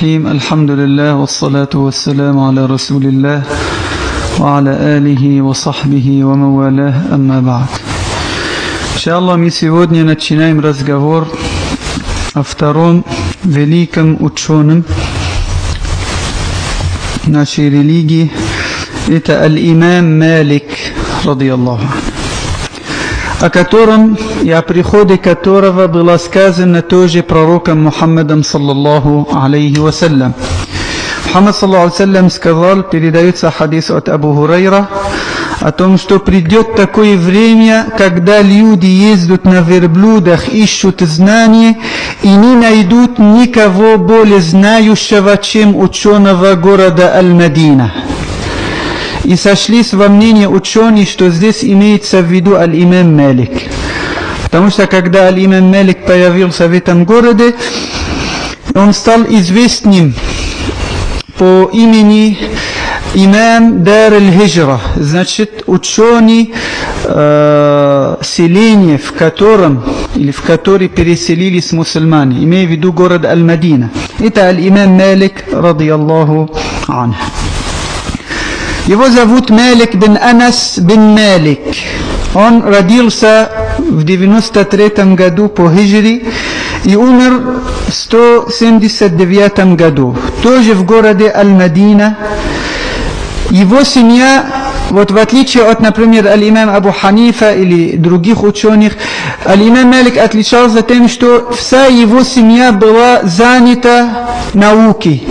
الرحيم. الحمد لله والصلاة والسلام على رسول الله وعلى آله وصحبه ومن والاه, أما بعد. Иншаллах, мы сегодня начинаем разговор о втором великом ученом нашей религии. Это аль-имам Малик, радиаллаху анху, о котором и о приходе которого было сказано тоже пророком Мухаммадом саллаллаху алейхи вассалям. Мухаммад саллаллаху алейхи вассалям сказал, передается хадис от Абу Хурайра, о том, что придет такое время, когда люди ездят на верблюдах, ищут знания и не найдут никого более знающего, чем ученого города Аль-Мадина. И сошлись во мнении ученых, что здесь имеется в виду аль-имам Малик. Потому что когда аль-имам Малик появился в этом городе, он стал известным по имени имам Дар аль-Хиджра, значит ученый селения, в котором или в который переселились мусульмане, имея в виду город Аль-Мадина. Это аль-имам Малик, радиаллаху анху. Его зовут Малик бин Анас бин Малик. Он родился в 93 году по хиджри и умер в 179 году, тоже в городе Аль-Мадина. Его семья, вот в отличие от, например, аль-имам Абу Ханифа или других ученых, аль-имам Малик отличался тем, что вся его семья была занята наукой,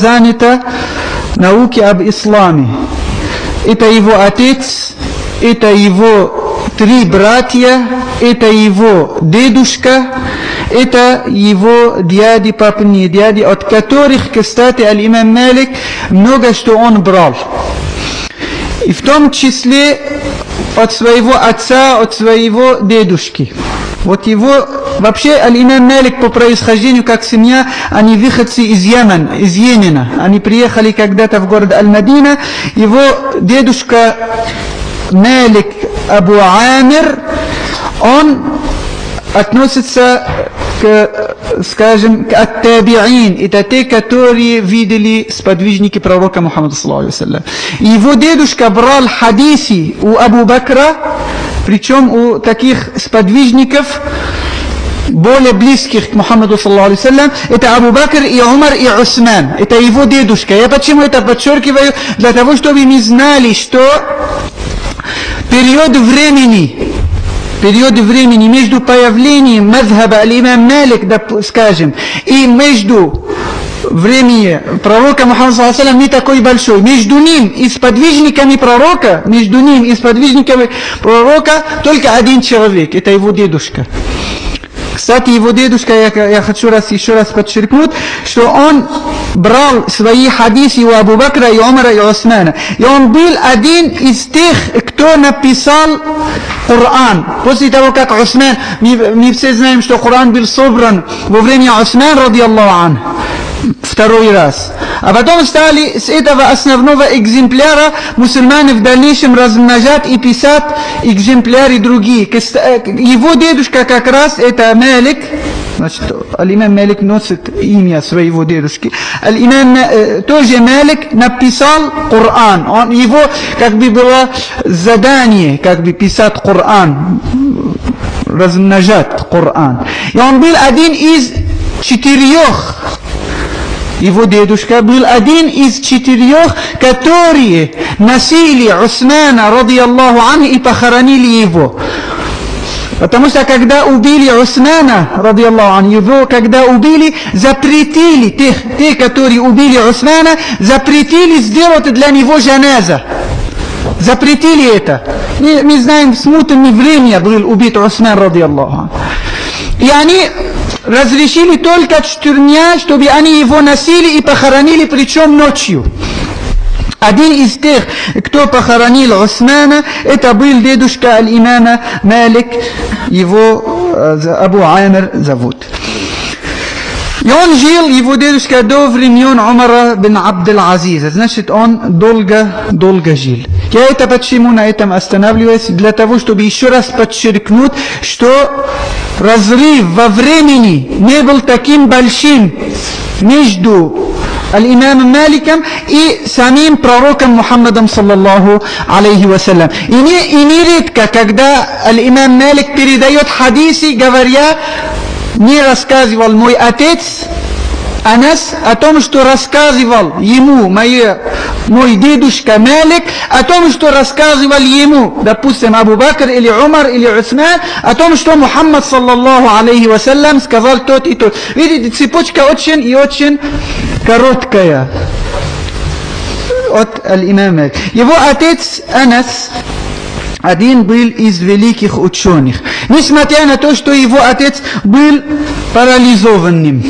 об исламе. Это его отец, это его 3 братья, это его дедушка, это его дяди, папины дяди, от которых, кстати, аль-имам Малик много что он брал. И в том числе от своего отца, от своего дедушки. Вот его, вообще, аль-имам Малик по происхождению, как семья, они выходцы из Йемена. Они приехали когда-то в город Аль-Мадина. Его дедушка Малик Абу Амир, он относится скажем, к ат-таби'ин. Это те, которые видели сподвижники пророка Мухаммада саллаллаху алейхи вассалям. Его дедушка брал хадиси у Абу Бакра, причем у таких сподвижников, более близких к Мухаммаду саллаллаху алейхи вассалям, это Абу Бакр и Умар и Усман. Это его дедушка. Я почему это подчеркиваю? Для того, чтобы мы знали, что период времени между появлением мазхаба аль-имам Малик, скажем, и между времени пророка Мухаммада саллаллаху алейхи вассалям не такой большой. Между ним и сподвижниками пророка только один человек, это его дедушка. Кстати, его дедушка, я хочу еще раз подчеркнуть, что он брал свои хадисы у Абу Бакра и Умара и Усмана. И он был один из тех, кто написал Коран. После того, как Усман, мы все знаем, что Коран был собран во время Усмана, радиаллаху анху, второй раз. А потом стали с этого основного экземпляра мусульмане в дальнейшем размножать и писать экземпляры другие. Его дедушка как раз это Малик, значит, аль-имам Малик носит имя своего дедушки. Аль-имам тоже Малик написал Коран. Его как бы было задание, как бы писать Коран, размножать Коран. И он был один из 4. Его дедушка был один из 4, которые носили Усмана, радиаллаху анху, и похоронили его. Потому что когда убили Усмана, радиаллаху анху, его когда убили, запретили, те, которые убили Усмана, запретили сделать для него джаназа. Запретили это. Мы знаем, в смутное время был убит Усман, радиаллаху анху. И они разрешили только 4, чтобы они его носили и похоронили, причем ночью. Один из тех, кто похоронил Усмана, это был дедушка аль-имама Малик, его Абу Амир зовут. И он жил, его дедушка, до времен Умара бин Абдул-Азиза. Значит, он долго жил. Я это почему на этом останавливаюсь? Для того, чтобы еще раз подчеркнуть, что разрыв во времени не был таким большим между аль-имамом Маликом и самим пророком Мухаммадом саллаллаху алейхи вассалям. И нередко, когда аль-имам Малик передает хадисы, говоря, не рассказывал мой отец Анас о том, что рассказывал ему мой дедушка Малик, о том, что рассказывал ему, допустим, Абу Бакр или Умар или Усман, о том, что Мухаммад саллаллаху алейхи вассалям сказал тот и тот. Видите, цепочка очень и очень короткая от аль-имама Малик. Его отец Анас один был из великих ученых. Несмотря на то, что его отец был парализованным.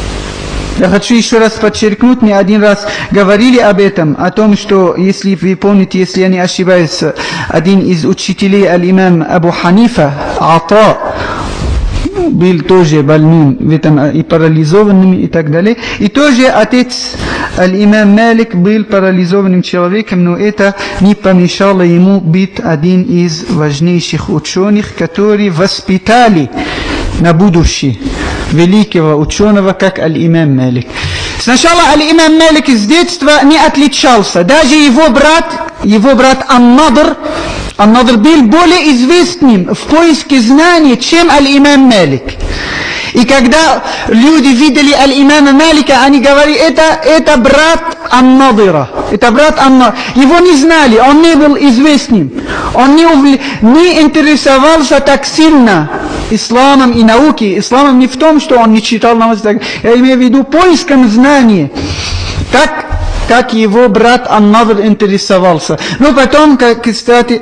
Я хочу еще раз подчеркнуть, мы один раз говорили об этом, о том, что, если вы помните, если я не ошибаюсь, один из учителей, аль-имам Абу Ханифа, Ата, был тоже больным в этом, и парализованным и так далее. И тоже отец аль-имам Малик был парализованным человеком, но это не помешало ему быть один из важнейших ученых, которые воспитали на будущее великого ученого, как аль-имам Малик. Сначала аль-имам Малик с детства не отличался. Даже его брат Ан-Надр был более известным в поиске знаний, чем аль-имам Малик. И когда люди видели аль-имама Малика, они говорили, это брат Ан-Надира. Это брат Ан-Надир. Его не знали, он не был известным. Он не интересовался так сильно исламом и наукой. Исламом не в том, что он не читал намаз. Я имею в виду поиском знаний. Как его брат Ан-Надр интересовался. Но потом, кстати,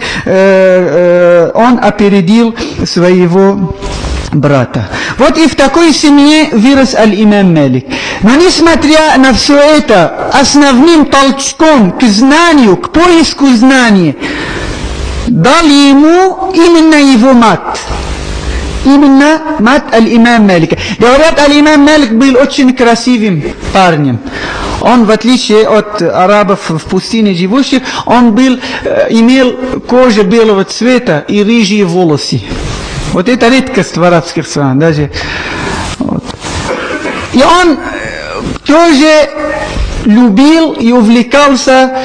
он опередил своего брата. Вот и в такой семье вырос аль-имам Малик. Но несмотря на все это, основным толчком к знанию, к поиску знаний, дал ему именно его мать. Именно мать аль-имам Малика. Говорят, аль-имам Малик был очень красивым парнем. Он, в отличие от арабов в пустыне живущих, он имел кожу белого цвета и рыжие волосы. Вот это редкость в арабских странах даже. Вот. И он тоже любил и увлекался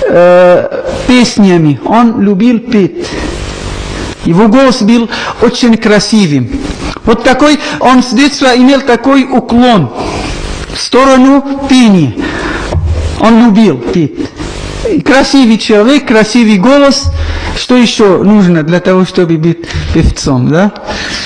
песнями. Он любил петь. Его голос был очень красивым. Вот такой, он с детства имел такой уклон в сторону пения. Он любил петь. Красивый человек, красивый голос. Что еще нужно для того, чтобы быть певцом, да?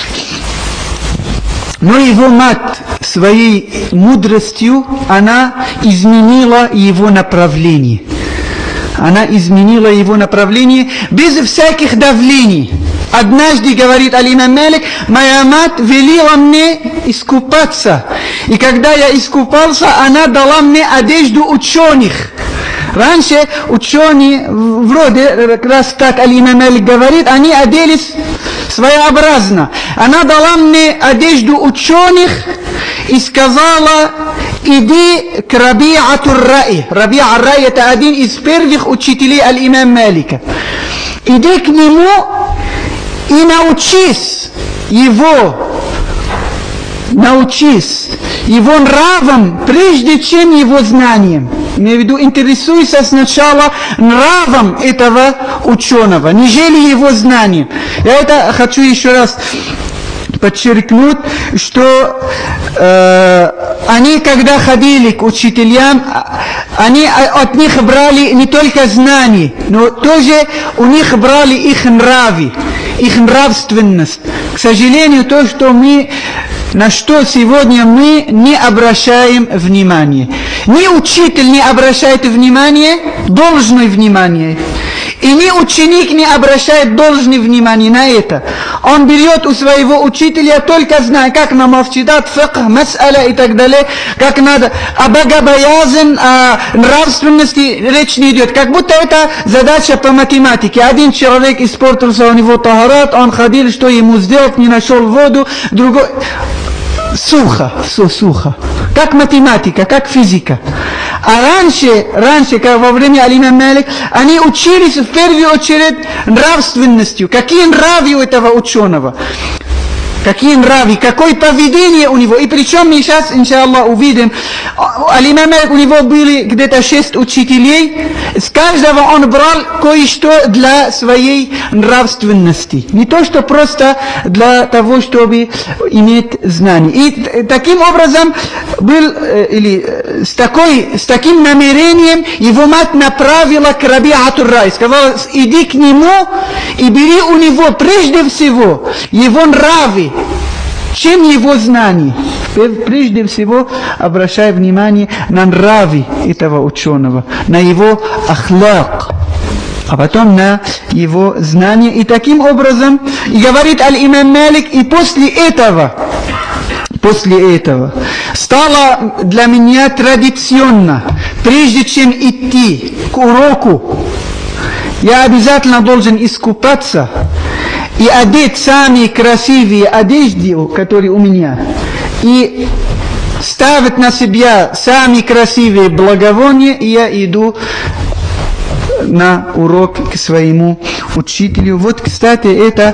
Но его мать своей мудростью, она изменила его направление. Она изменила его направление без всяких давлений. Однажды, говорит аль-имам Малик, моя мать велела мне искупаться. И когда я искупался, она дала мне одежду ученых. Раньше ученые, вроде, раз так аль-имам Малик говорит, они оделись своеобразно. Она дала мне одежду ученых и сказала, иди к Раби'атур-Ра'i. Раби'ат-Ра'i это один из первых учителей аль-имам Малика. Иди к нему и научись его нравом, прежде чем его знанием. Имею в виду, интересуйся сначала нравом этого ученого, нежели его знанием. Я это хочу еще раз подчеркнуть, что они, когда ходили к учителям, они от них брали не только знания, но тоже у них брали их нравы, их нравственность. К сожалению, то, что на что сегодня мы не обращаем внимания. Ни учитель не обращает внимания, должное внимание. И ни ученик не обращает должное внимание на это. Он берет у своего учителя только зная, как намаз читать, фикх, мас'аля и так далее, как надо. А богобоязнь, о нравственности речь не идет. Как будто это задача по математике. Один человек испортился, у него тахарат, он ходил, что ему сделать, не нашел воду, другой... Сухо, все сухо. Как математика, как физика. А раньше, как во время аль-имам Малик, они учились в первую очередь нравственностью. Какие нравы у этого ученого? какие нравы, какое поведение у него. И причем мы сейчас, иншаллах, увидим, аль-имам Малик, у него были где-то 6 учителей, с каждого он брал кое-что для своей нравственности. Не то, что просто для того, чтобы иметь знания. И таким образом был, или с таким намерением его мать направила к Раби'ату ар-Ра'и. Сказала, иди к нему и бери у него прежде всего его нравы, чем его знания. Прежде всего обращай внимание на нравы этого ученого, на его ахлак, а потом на его знания. И таким образом, и говорит аль-имам Малик, и после этого стало для меня традиционно, прежде чем идти к уроку, я обязательно должен искупаться и одеть самые красивые одежды, которые у меня, и ставить на себя самые красивые благовония, и я иду на урок к своему учителю. Вот, кстати, это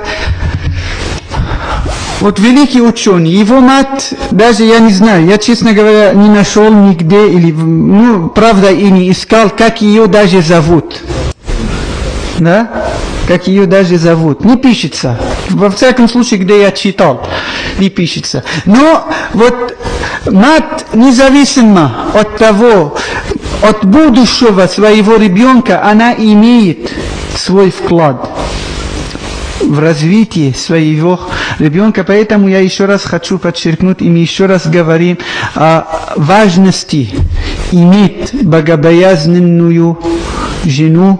вот великий ученый, его мать, даже я не знаю, я, честно говоря, не нашел нигде, или, правда, и не искал, как ее даже зовут. Да? Как ее даже зовут. Не пишется. Во всяком случае, где я читал, не пишется. Но вот мать, независимо от того, от будущего своего ребенка, она имеет свой вклад в развитие своего ребенка. Поэтому я еще раз хочу подчеркнуть, и мы еще раз говорим о важности иметь богобоязненную жену,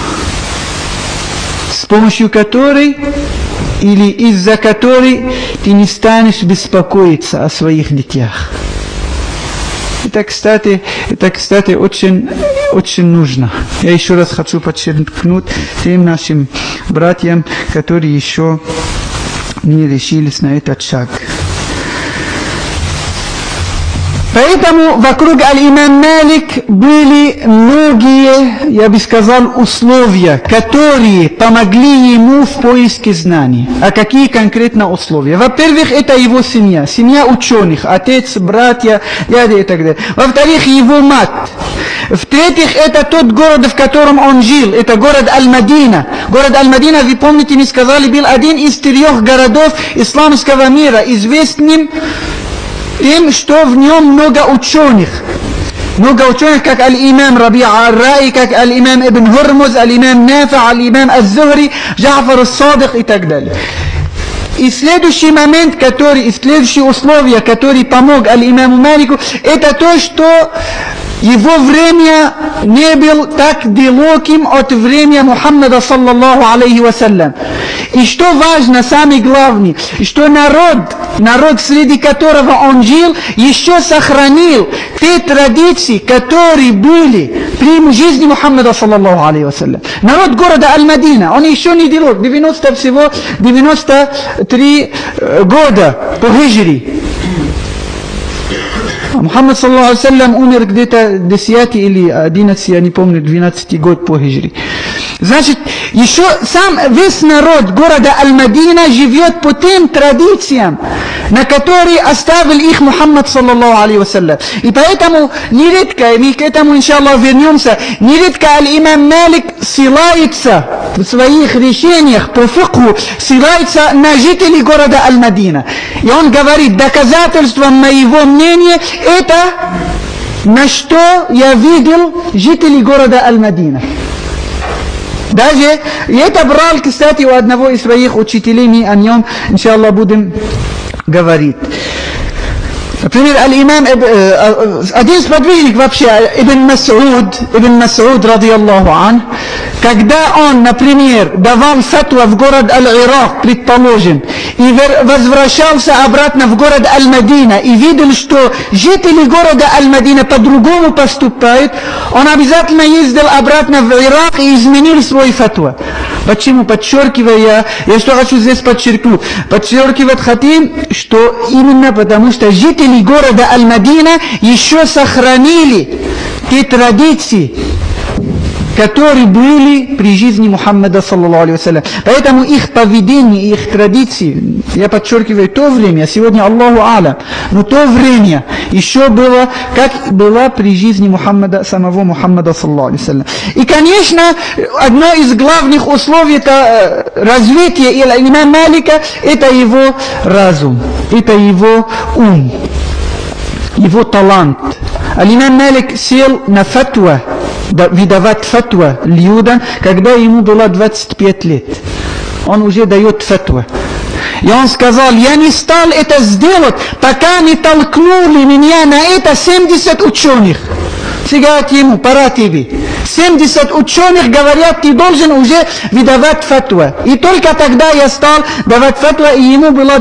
с помощью которой или из-за которой ты не станешь беспокоиться о своих детях. Это, кстати, очень, очень нужно. Я еще раз хочу подчеркнуть тем нашим братьям, которые еще не решились на этот шаг. Поэтому вокруг аль-имам Малик были многие, я бы сказал, условия, которые помогли ему в поиске знаний. А какие конкретно условия? Во-первых, это его семья ученых, отец, братья, дядя и так далее. Во-вторых, его мать. В-третьих, это тот город, в котором он жил, это город Аль-Мадина. Город Аль-Мадина, вы помните, мы сказали, был один из 3 городов исламского мира, известным тем, что в нем много ученых, как аль-имам Раби'а ар-Ра'и, как аль-имам Ибн Хурмуз, аль-имам Нафи', аль-имам Аз-Зухри, Джа'фар ас-Садик и так далее. И следующий момент, следующее условие, который помог аль-имаму Малику, это то, что его время не было так далеким от времени Мухаммада саллаллаху алейхи вассалям. И что важно, самое главное, что народ, среди которого он жил, еще сохранил те традиции, которые были при жизни Мухаммада саллаллаху алейхи вассалям. Народ города Аль-Мадина, он еще не далек, 93 года по хиджри. Мухаммад саллаллаху алейхи вассалям умер где-то 10 или 11, я не помню, 12 год по хиджри. Значит, еще сам весь народ города Аль-Мадина живет по тем традициям, на которые оставил их Мухаммад саллаллаху алейхи вассалям. И поэтому нередко, мы к этому иншаллах вернемся, нередко аль-имам Малик ссылается в своих решениях по фикху, ссылается на жителей города Аль-Мадина. И он говорит, доказательством моего мнения это, на что я видел жителей города Аль-Мадина. Даже, и это брал, кстати, у одного из своих учителей, мы о нем, иншаллах, будем говорить. Например, аль-имам, один сподвижник вообще, Ибн Мас'уд, радиаллаху ан, когда он, например, давал фатва в город Аль-Ирак, предположим, и возвращался обратно в город Аль-Мадина, и видел, что жители города Аль-Мадина по-другому поступают, он обязательно ездил обратно в Ирак и изменил свой фатва. Почему? Подчеркивая, я что хочу здесь подчеркнуть? Подчеркивать хотим, что именно потому, что жители города Аль-Мадина еще сохранили те традиции, которые были при жизни Мухаммада, саллаллаху алейхи вассалям. Поэтому их поведение, их традиции, я подчеркиваю, то время, сегодня Аллаху алям, но то время еще было, как было при жизни Мухаммада, самого Мухаммада, саллаллаху алейхи вассалям. И, конечно, одно из главных условий это развития имама Малика, это его разум, это его ум, его талант. Имам Малик сел на фатва, выдавать фатва людям, когда ему было 25 лет. Он уже дает фатва. И он сказал, я не стал это сделать, пока не толкнули меня на это 70 ученых. Сега ему, пора тебе. 70 ученых говорят, ты должен уже выдавать фатва. И только тогда я стал давать фатва, и ему было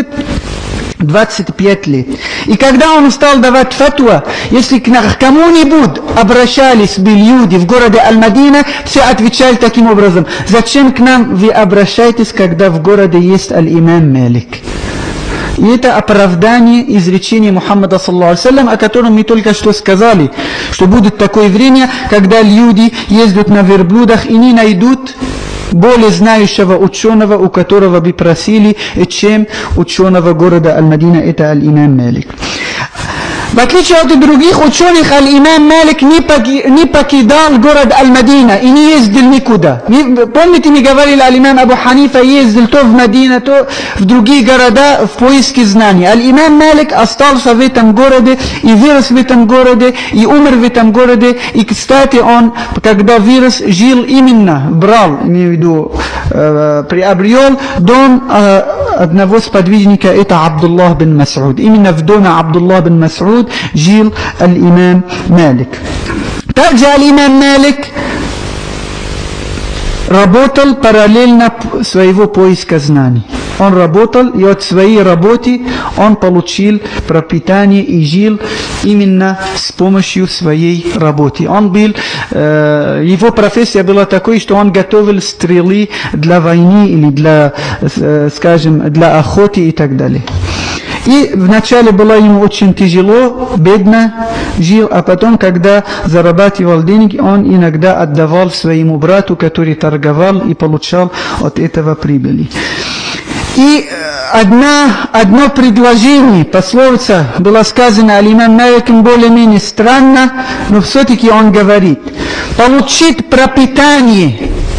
25 лет. И когда он стал давать фатва, если к кому-нибудь обращались бы люди в городе Аль-Мадина, все отвечали таким образом, зачем к нам вы обращаетесь, когда в городе есть Аль-Имам Малик? И это оправдание изречения Мухаммада, саллаллаху алейхи вассалям, о котором мы только что сказали, что будет такое время, когда люди ездят на верблюдах и не найдут более знающего ученого, у которого бы просили, чем ученого города Аль-Мадина, это Аль-Имам Малик. В отличие от других ученых, Аль-Имам Малик не покидал город Аль-Мадина и не ездил никуда. Помните, мы говорили, Аль-Имам Абу Ханифа ездил то в Мадину, то в другие города в поиске знаний. Аль-Имам Малик остался в этом городе и вырос в этом городе, и умер в этом городе. И, кстати, он, когда вырос, жил именно, брал, имею в виду, приобрел дом одного сподвижника, это Абдуллах бин Мас'уд. Именно в доме Абдуллах бин Мас'уд жил Аль-Имам Малик. Также Аль-Имам Малик работал параллельно своего поиска знаний. Он работал, и от своей работы он получил пропитание и жил именно с помощью своей работы. Он был, его профессия была такой, что он готовил стрелы для войны или для, скажем, для охоты и так далее. И вначале было ему очень тяжело, бедно жил, а потом, когда зарабатывал деньги, он иногда отдавал своему брату, который торговал и получал от этого прибыли. И одно предложение, пословица, было сказано Аль-Имам Маликом более-менее странно, но все-таки он говорит, получить пропитание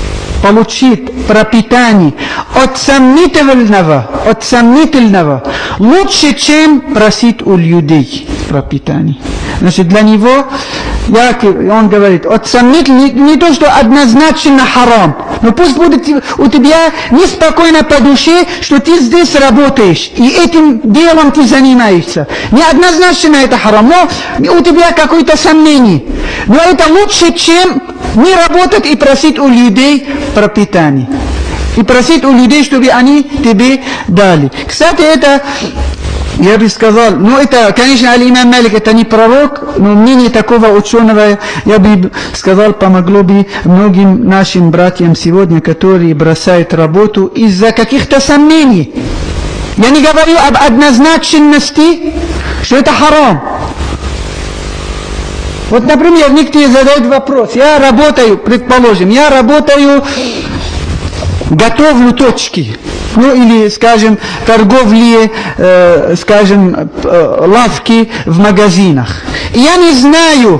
от сомнительного лучше, чем просить у людей пропитание. Значит, для него, он говорит, от сомнительного, не то, что однозначно харам, но пусть будет у тебя неспокойно по душе, что ты здесь работаешь, и этим делом ты занимаешься. Не однозначно это харам, но у тебя какое-то сомнение. Но это лучше, чем не работать и просить у людей пропитание. И просить у людей, чтобы они тебе дали. Кстати, это, я бы сказал, ну это, конечно, Аль-Имам Малик это не пророк, но мнение такого ученого, я бы сказал, помогло бы многим нашим братьям сегодня, которые бросают работу из-за каких-то сомнений. Я не говорю об однозначности, что это харам. Вот, например, некоторые задают вопрос, я работаю, предположим, готовлю точки, ну или, скажем, торговли, скажем, лавки в магазинах. И я не знаю,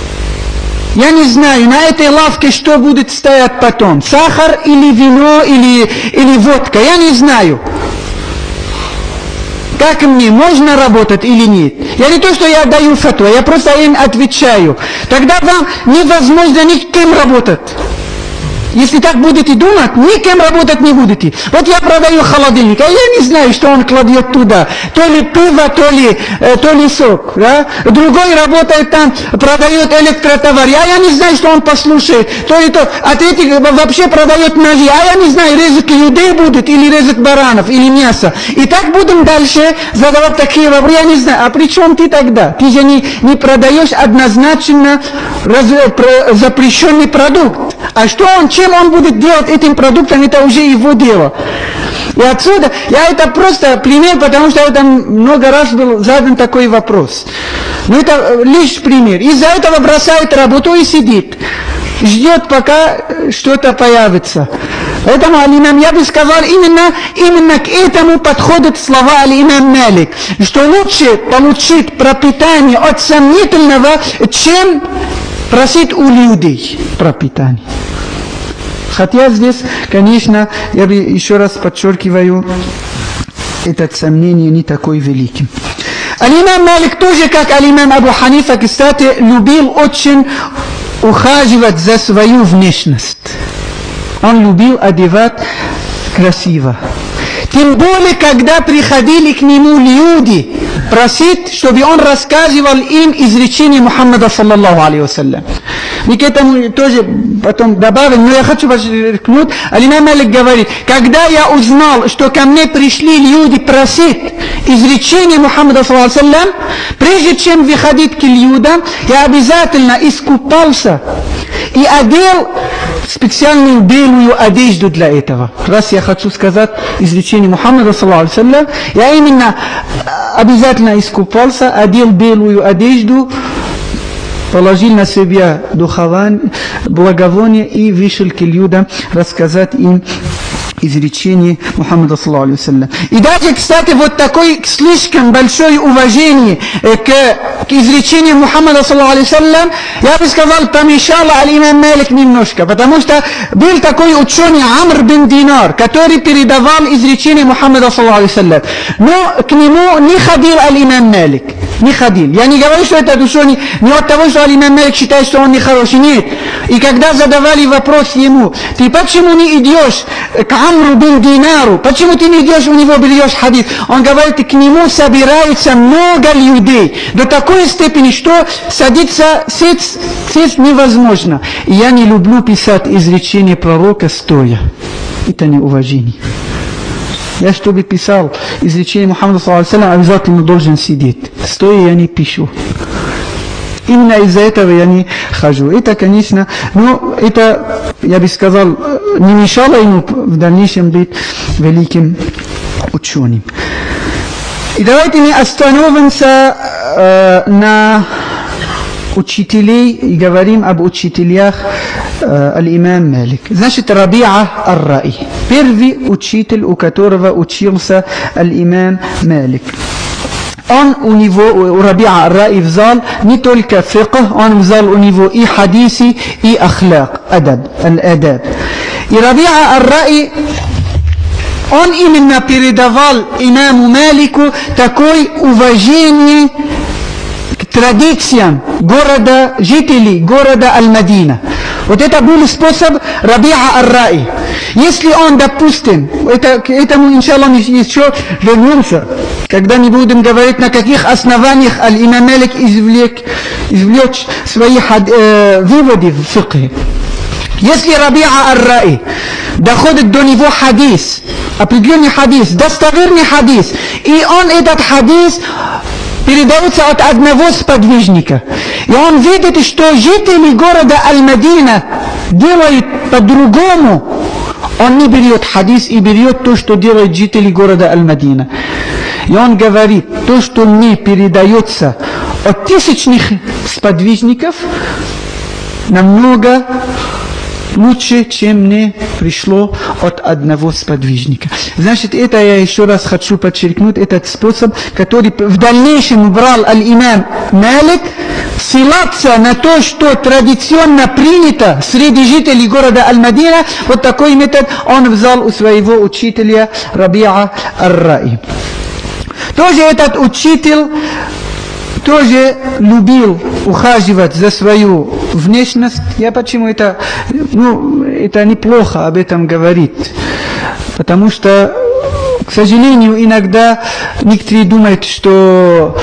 на этой лавке что будет стоять потом, сахар или вино или водка, я не знаю. Как мне, можно работать или нет? Я не то, что я даю фатва, я просто им отвечаю. Тогда вам невозможно ни с кем работать. Если так будете думать, никем работать не будете. Вот я продаю холодильник, а я не знаю, что он кладет туда. То ли пиво, то ли сок. Да? Другой работает там, продает электротовар, а я не знаю, что он послушает. То ли то. А третий вообще продает ножи, а я не знаю, резать людей будет, или резать баранов, или мясо. И так будем дальше задавать такие вопросы. Я не знаю, а при чем ты тогда? Ты же не продаешь однозначно запрещенный продукт. А чем он будет делать этим продуктом, это уже его дело. И отсюда, это просто пример, потому что это много раз был задан такой вопрос. Но это лишь пример. Из-за этого бросает работу и сидит. ждет, пока что-то появится. Поэтому алимам, я бы сказал, именно к этому подходят слова алимам Малик, что лучше получить пропитание от сомнительного, чем просить у людей пропитание. Хотя здесь, конечно, я бы еще раз подчеркиваю, это сомнение не такое великим. Алимам Малик тоже, как алимам Абу Ханифа, кстати, любил очень ухаживать за свою внешность. Он любил одевать красиво. Тем более, когда приходили к нему люди просить, чтобы он рассказывал им изречение Мухаммада, саллаллаху алейхи вассалям. Мы к этому тоже потом добавим, но я хочу подчеркнуть, алимам Малик говорит, когда я узнал, что ко мне пришли люди просить изречение Мухаммада, саллаллаху алейхи вассалям, прежде чем выходить к людям, я обязательно искупался и одел специальную белую одежду для этого. Раз я хочу сказать изречение Мухаммада, саллаллаху алейхи вассалям, я именно обязательно искупался, одел белую одежду, положил на себя благовоние и вышел к людям рассказать им изречение Мухаммада, саллаллаху алейхи вассалям. И даже, кстати, вот такое слишком большое уважение к изречению Мухаммада, саллаллаху алейхи вассалям, я бы сказал, помешало алимам Малик немножко, потому что был такой ученый Амр бин Динар, который передавал изречение Мухаммада, саллаллаху алейхи вассалям, но к нему не ходил алимам Малик. Не ходил. Я не говорю, что это ученый не от того, что алимам Малик считает, что он нехороший. Нет. И когда задавали вопрос ему, ты почему не идешь к Амру бин Динару? Почему ты не идешь у него, берешь хадис? Он говорит, к нему собирается много людей. До такой степени, что садиться, сесть невозможно. И я не люблю писать изречение пророка стоя. Это неуважение. Я, чтобы писал изречение Мухаммада, саллаллаху алейхи вассалям, обязательно должен сидеть. Стоя я не пишу. Именно из-за этого я не хожу. Это, конечно, но это, я бы сказал, не мешало ему в дальнейшем быть великим ученым. И давайте мы остановимся на учителей и говорим об учителях алимам Малик. Значит, Рабиа ар-Раи. Первый учитель, у которого учился алимам Малик. Он у него, у Рабиа ар-Раи взял не только фикх, он взял у него и хадиси, и ахляк, адаб. И Рабиа ар-Раи, он именно передавал имаму Малику такое уважение к традициям города, жителей города Аль-Мадина. Вот это был способ Рабиа ар-Раи. Если он, допустим, к этому, иншаллах, еще вернемся, когда не будем говорить, на каких основаниях аль-имам Малик извлек свои выводы в фикхе. Если Рабиа ар-Раи доходит до него хадис, определенный хадис, достоверный хадис, и он этот хадис передается от одного сподвижника. И он видит, что жители города Аль-Мадина делают по-другому. Он не берет хадис и берет то, что делают жители города Аль-Мадина. И он говорит, то, что мне передается от тысячных сподвижников, намного лучше, чем мне пришло от одного сподвижника. Значит, это я еще раз хочу подчеркнуть, этот способ, который в дальнейшем брал аль-имам Малик, ссылаться на то, что традиционно принято среди жителей города Аль-Мадина, вот такой метод он взял у своего учителя Рабиа ар-Раи. Тоже этот учитель тоже любил ухаживать за свою внешность. Я почему это неплохо об этом говорить. Потому что, к сожалению, иногда некоторые думают, что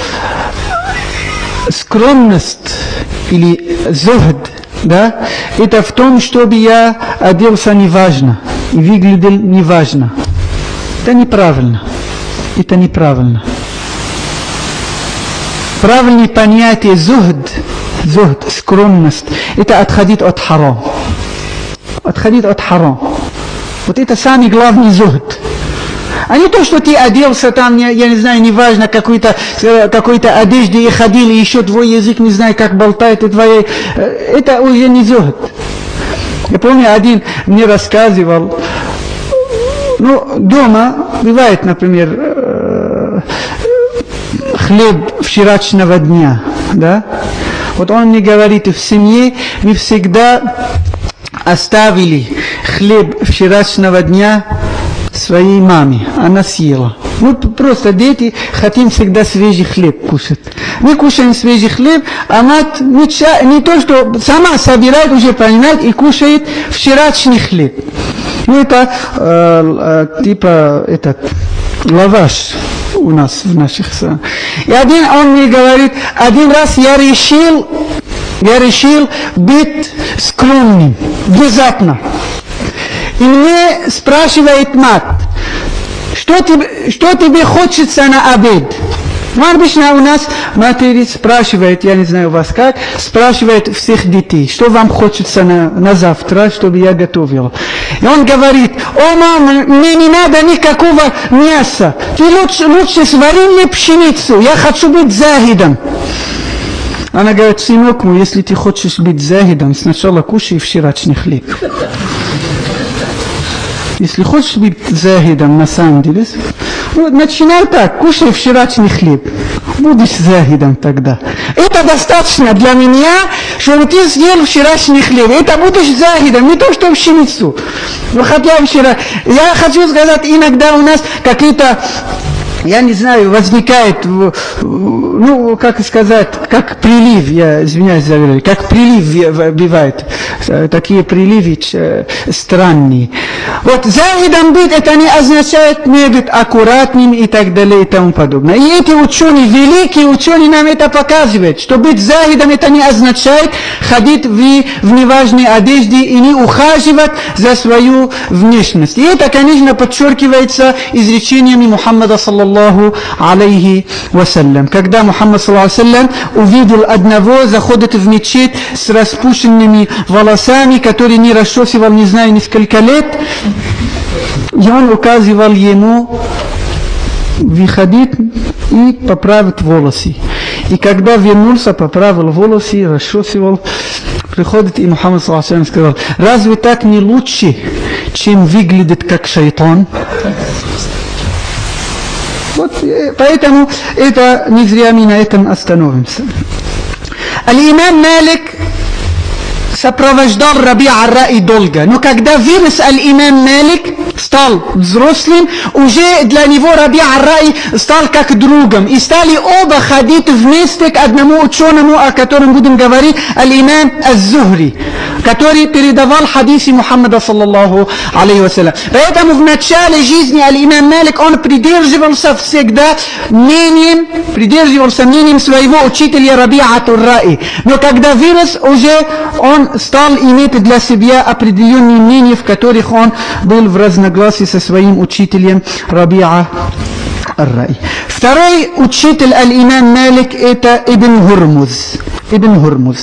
скромность или зухд, да, это в том, чтобы я оделся неважно и выглядел неважно. Это неправильно. Это неправильно. Правильное понятие зухд, скромность, это отходить от харам. Отходить от харам. Вот это самый главный зухд. А не то, что ты оделся там, я не знаю, неважно, какой-то одежде и ходил, и еще твой язык, не знаю, как болтает, и твоей... Это уже не зухд. Я помню, один мне рассказывал, ну, дома бывает, например, хлеб вчерашнего дня, да? Вот он мне говорит, в семье мы всегда оставили хлеб вчерашнего дня своей маме, она съела. Мы просто дети хотим всегда свежий хлеб кушать. Мы кушаем свежий хлеб, а мать не то, что сама собирает, уже понимает и кушает вчерашний хлеб. Ну это типа этот лаваш у нас в наших странах. И он мне говорит, один раз я решил быть скромным, внезапно. И мне спрашивает мать, что тебе хочется на обед? Ну, обычно у нас матери спрашивает, я не знаю у вас как, спрашивает всех детей, что вам хочется на завтра, чтобы я готовил. И он говорит, о мама, мне не надо никакого мяса, ты лучше свари мне пшеницу, я хочу быть захидом. Она говорит, сынок мой, если ты хочешь быть захидом, сначала кушай вчерашний хлеб. Если хочешь быть захидом на самом деле, ну, начинай так, кушай вчерашний хлеб, будешь захидом тогда. Это достаточно для меня, чтобы ты съел вчерашний хлеб, это будешь захидом, не то что пшеницу. Ну, хотя я хочу сказать, иногда у нас какие-то, я не знаю, возникает, ну, как сказать, как прилив, я извиняюсь за выражение, как прилив бывает, такие приливы странные. Вот захидом быть, это не означает не быть аккуратным и так далее и тому подобное. И эти ученые, великие ученые нам это показывают, что быть захидом это не означает ходить в неважной одежде и не ухаживать за свою внешность. И это, конечно, подчеркивается изречениями Мухаммада саллаллаху алейхи вассалям. Когда Мухаммад саллаллаху алейхи вассалям увидел одного, заходит в мечеть с распущенными волосами, который не расчесывал, не знаю, несколько лет, и он указывал ему выходить и поправить волосы. И когда вернулся, поправил волосы, расчесывал, приходит и Мухаммад саллаллаху алейхи сказал, разве так не лучше, чем выглядит как шайтан? Вот, поэтому это не зря мы на этом остановимся. Аль-имам Малик сопровождал Раби ар-Раи долго. Но когда вырос аль-имам Малик, стал взрослым, уже для него Раби ар-Раи стал как другом. И стали оба ходить вместе к одному ученому, о котором будем говорить, аль-имам аз-Зухри, который передавал хадисы Мухаммада саллаллаху алейхи вассалям. Поэтому в начале жизни аль-имам Малик, он придерживался мнением своего учителя Раби ар-Раи. Но когда вырос, уже он стал иметь для себя определенные мнения, в которых он был в разногласии со своим учителем Раби ар-Раи. Второй учитель аль-имам Малик это Ибн Хурмуз.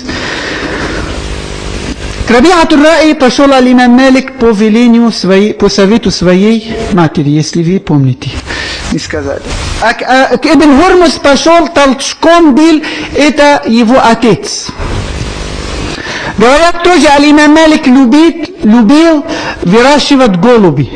К Раби ар-Раи пошел аль-имам Малик по велению по совету своей матери, если вы помните. Не сказали. К Ибн Хурмуз пошел, толчком был, это его отец. Говорят, тоже аль-имам Малик любил выращивать голуби.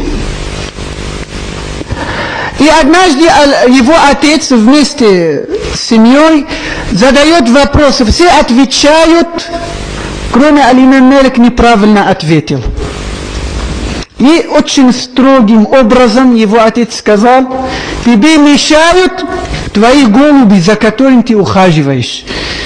И однажды его отец вместе с семьей задает вопросы. Все отвечают, кроме аль-имам Малик неправильно ответил. И очень строгим образом его отец сказал, тебе мешают твои голуби, за которыми ты ухаживаешь.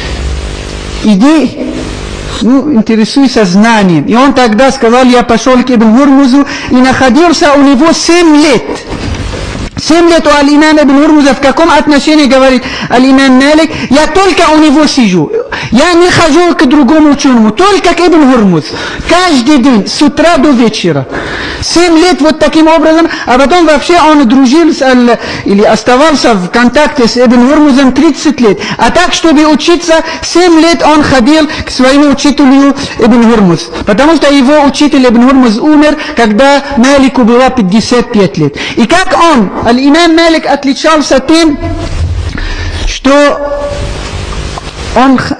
Иди, интересуйся знанием. И он тогда сказал, я пошел к Ибн Хурмузу и находился у него 7 лет. 7 лет у аль-имама Ибн Хурмуза в каком отношении говорит аль-имам Малик, я только у него сижу, я не хожу к другому ученому, только к Ибн Хурмуз, каждый день, с утра до вечера. 7 лет вот таким образом, а потом вообще он дружил или оставался в контакте с Ибн Хурмузом 30 лет. А так, чтобы учиться, 7 лет он ходил к своему учителю Ибн Хурмуз. Потому что его учитель Ибн Хурмуз умер, когда Малику было 55 лет. И как аль-имам Малик отличался тем, что он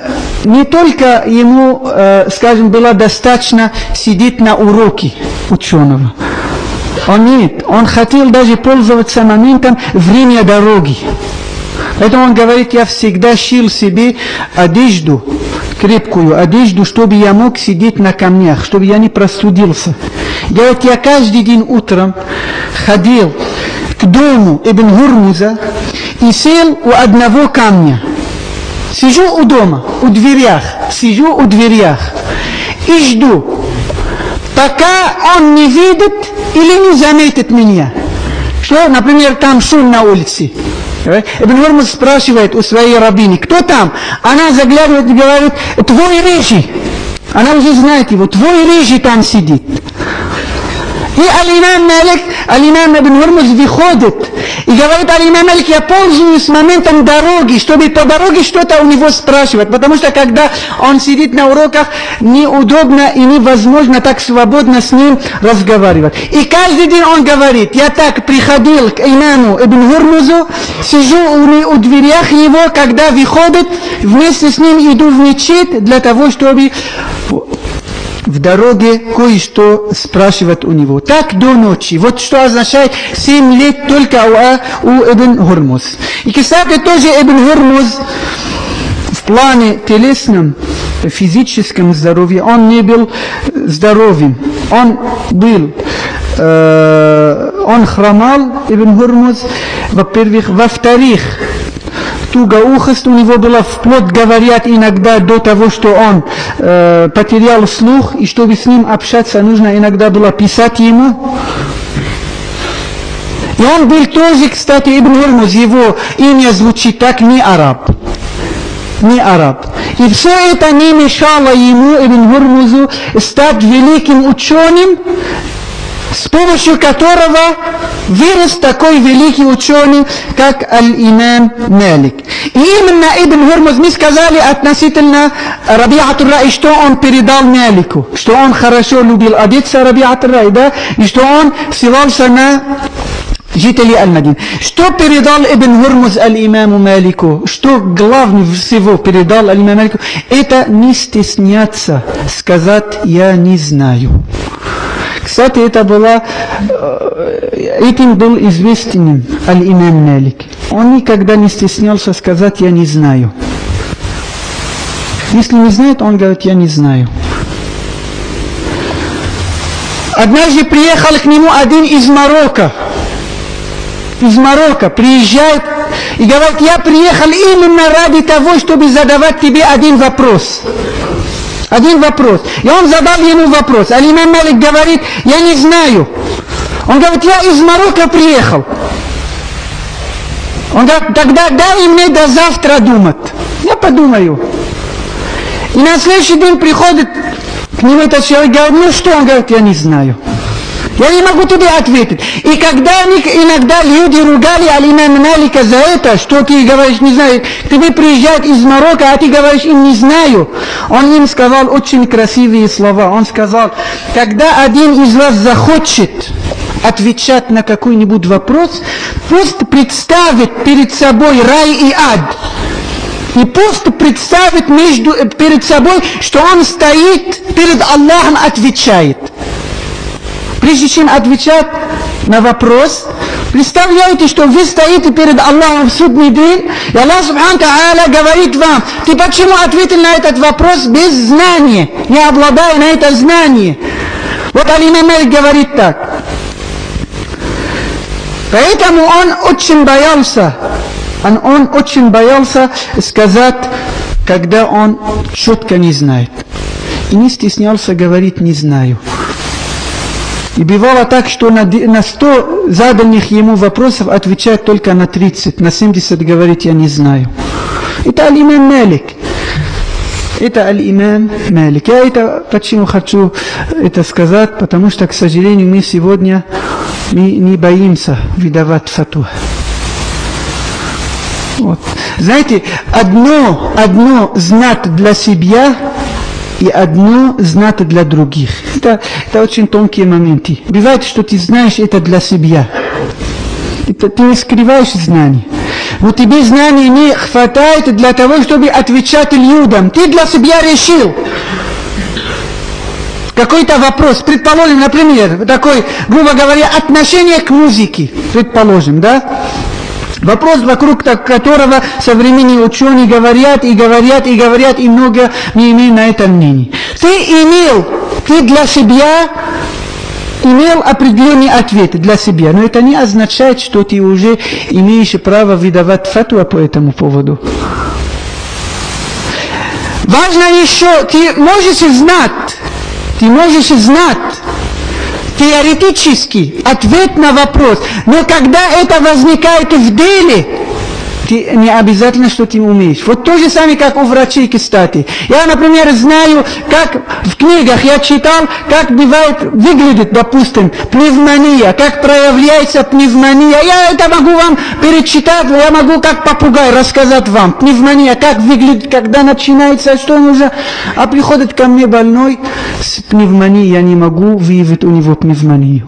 не только ему, скажем, было достаточно сидеть на уроке ученого. Он хотел даже пользоваться моментом время дороги. Поэтому он говорит, я всегда шил себе одежду, крепкую одежду, чтобы я мог сидеть на камнях, чтобы я не простудился. Говорит, я каждый день утром ходил к дому Ибн Гурмуза и сел у одного камня. Сижу у дома, сижу у дверях и жду, пока он не видит или не заметит меня. Что, например, там шум на улице. Ибн Гурмуз спрашивает у своей рабыни, кто там? Она заглядывает и говорит, твой режи. Она уже знает его, твой режи там сидит. И алимам Ибн Гурмуз выходит и говорит, алимам Малик, я пользуюсь моментом дороги, чтобы по дороге что-то у него спрашивать, потому что когда он сидит на уроках, неудобно и невозможно так свободно с ним разговаривать. И каждый день он говорит, я так приходил к имаму Ибн Гурмузу, сижу у дверях его, когда выходит, вместе с ним иду в мечеть для того, чтобы в дороге кое-что спрашивать у него. Так до ночи. Вот что означает 7 лет только у Ибн Гурмуз. И, кстати, тоже Ибн Гурмуз в плане телесном, физическом здоровье, он не был здоровым. Он хромал, Ибн Гурмуз, во-первых. Во-вторых, тугоухость у него была, вплоть говорят иногда до того, что он потерял слух, и чтобы с ним общаться, нужно иногда было писать ему. И он был тоже, кстати, Ибн Гурмуз, его имя звучит так, не араб. И все это не мешало ему, Ибн Гурмузу, стать великим ученым, с помощью которого вырос такой великий ученый, как аль-имам Малик. И именно Ибн Гурмуз, мы сказали относительно Раби'ат ар-Ра'и, что он передал Малику, что он хорошо любил одеться, Раби'ат ар-Ра'и, да, и что он ссылался на жителей Аль-Мадины. Что передал Ибн Гурмуз аль-имаму Малику? Что главное всего передал аль-имаму Малику? Это не стесняться сказать «я не знаю». Кстати, этим был известен аль-имам Малик. Он никогда не стеснялся сказать «я не знаю». Если не знает, он говорит «я не знаю». Однажды приехал к нему один из Марокко, приезжает и говорит, я приехал именно ради того, чтобы задавать тебе один вопрос. И он задал ему вопрос. Аль-имам Малик говорит, я не знаю. Он говорит, я из Марокко приехал. Он говорит, тогда дай мне до завтра думать. Я подумаю. И на следующий день приходит к нему этот человек, говорит, ну что? Он говорит, я не знаю. Я не могу тебе ответить. И когда иногда люди ругали аль-имама Малика за это, что ты говоришь, не знаю, ты приезжаешь из Марокко, а ты говоришь им не знаю. Он им сказал очень красивые слова. Он сказал, когда один из вас захочет отвечать на какой-нибудь вопрос, просто представит перед собой рай и ад. И просто представит перед собой, что он стоит перед Аллахом, отвечает. Прежде чем отвечать на вопрос, представляете, что вы стоите перед Аллахом в судный день, и Аллах Субхану Тааля говорит вам, ты почему ответил на этот вопрос без знания, не обладая на это знание? Вот аль-имам Малик говорит так. Поэтому он очень боялся сказать, когда он четко не знает. И не стеснялся говорить «не знаю». И бывало так, что на 100 заданных ему вопросов отвечает только на 30, на 70 говорит «я не знаю». Это аль-имам Малик. Я это почему хочу это сказать, потому что, к сожалению, мы сегодня не боимся выдавать фату. Вот. Знаете, одно знать для себя и одно знать для других. Это очень тонкие моменты. Бывает, что ты знаешь это для себя. Ты не скрываешь знаний. Но тебе знаний не хватает для того, чтобы отвечать людям. Ты для себя решил какой-то вопрос, предположим, например, такой, грубо говоря, отношение к музыке, предположим, да? Вопрос, вокруг которого современные ученые говорят, и много не имеют на это мнение. Ты для себя имел определенный ответ для себя, но это не означает, что ты уже имеешь право выдавать фатва по этому поводу. Важно еще, ты можешь знать теоретически ответ на вопрос, но когда это возникает в деле, ты не обязательно, что ты умеешь. Вот то же самое, как у врачей, кстати. Я, например, знаю, как в книгах я читал, как выглядит, допустим, пневмония, как проявляется пневмония. Я это могу вам перечитать, я могу как попугай рассказать вам. Пневмония, как выглядит, когда начинается, что нужно. А приходит ко мне больной с пневмонией, я не могу выявить у него пневмонию.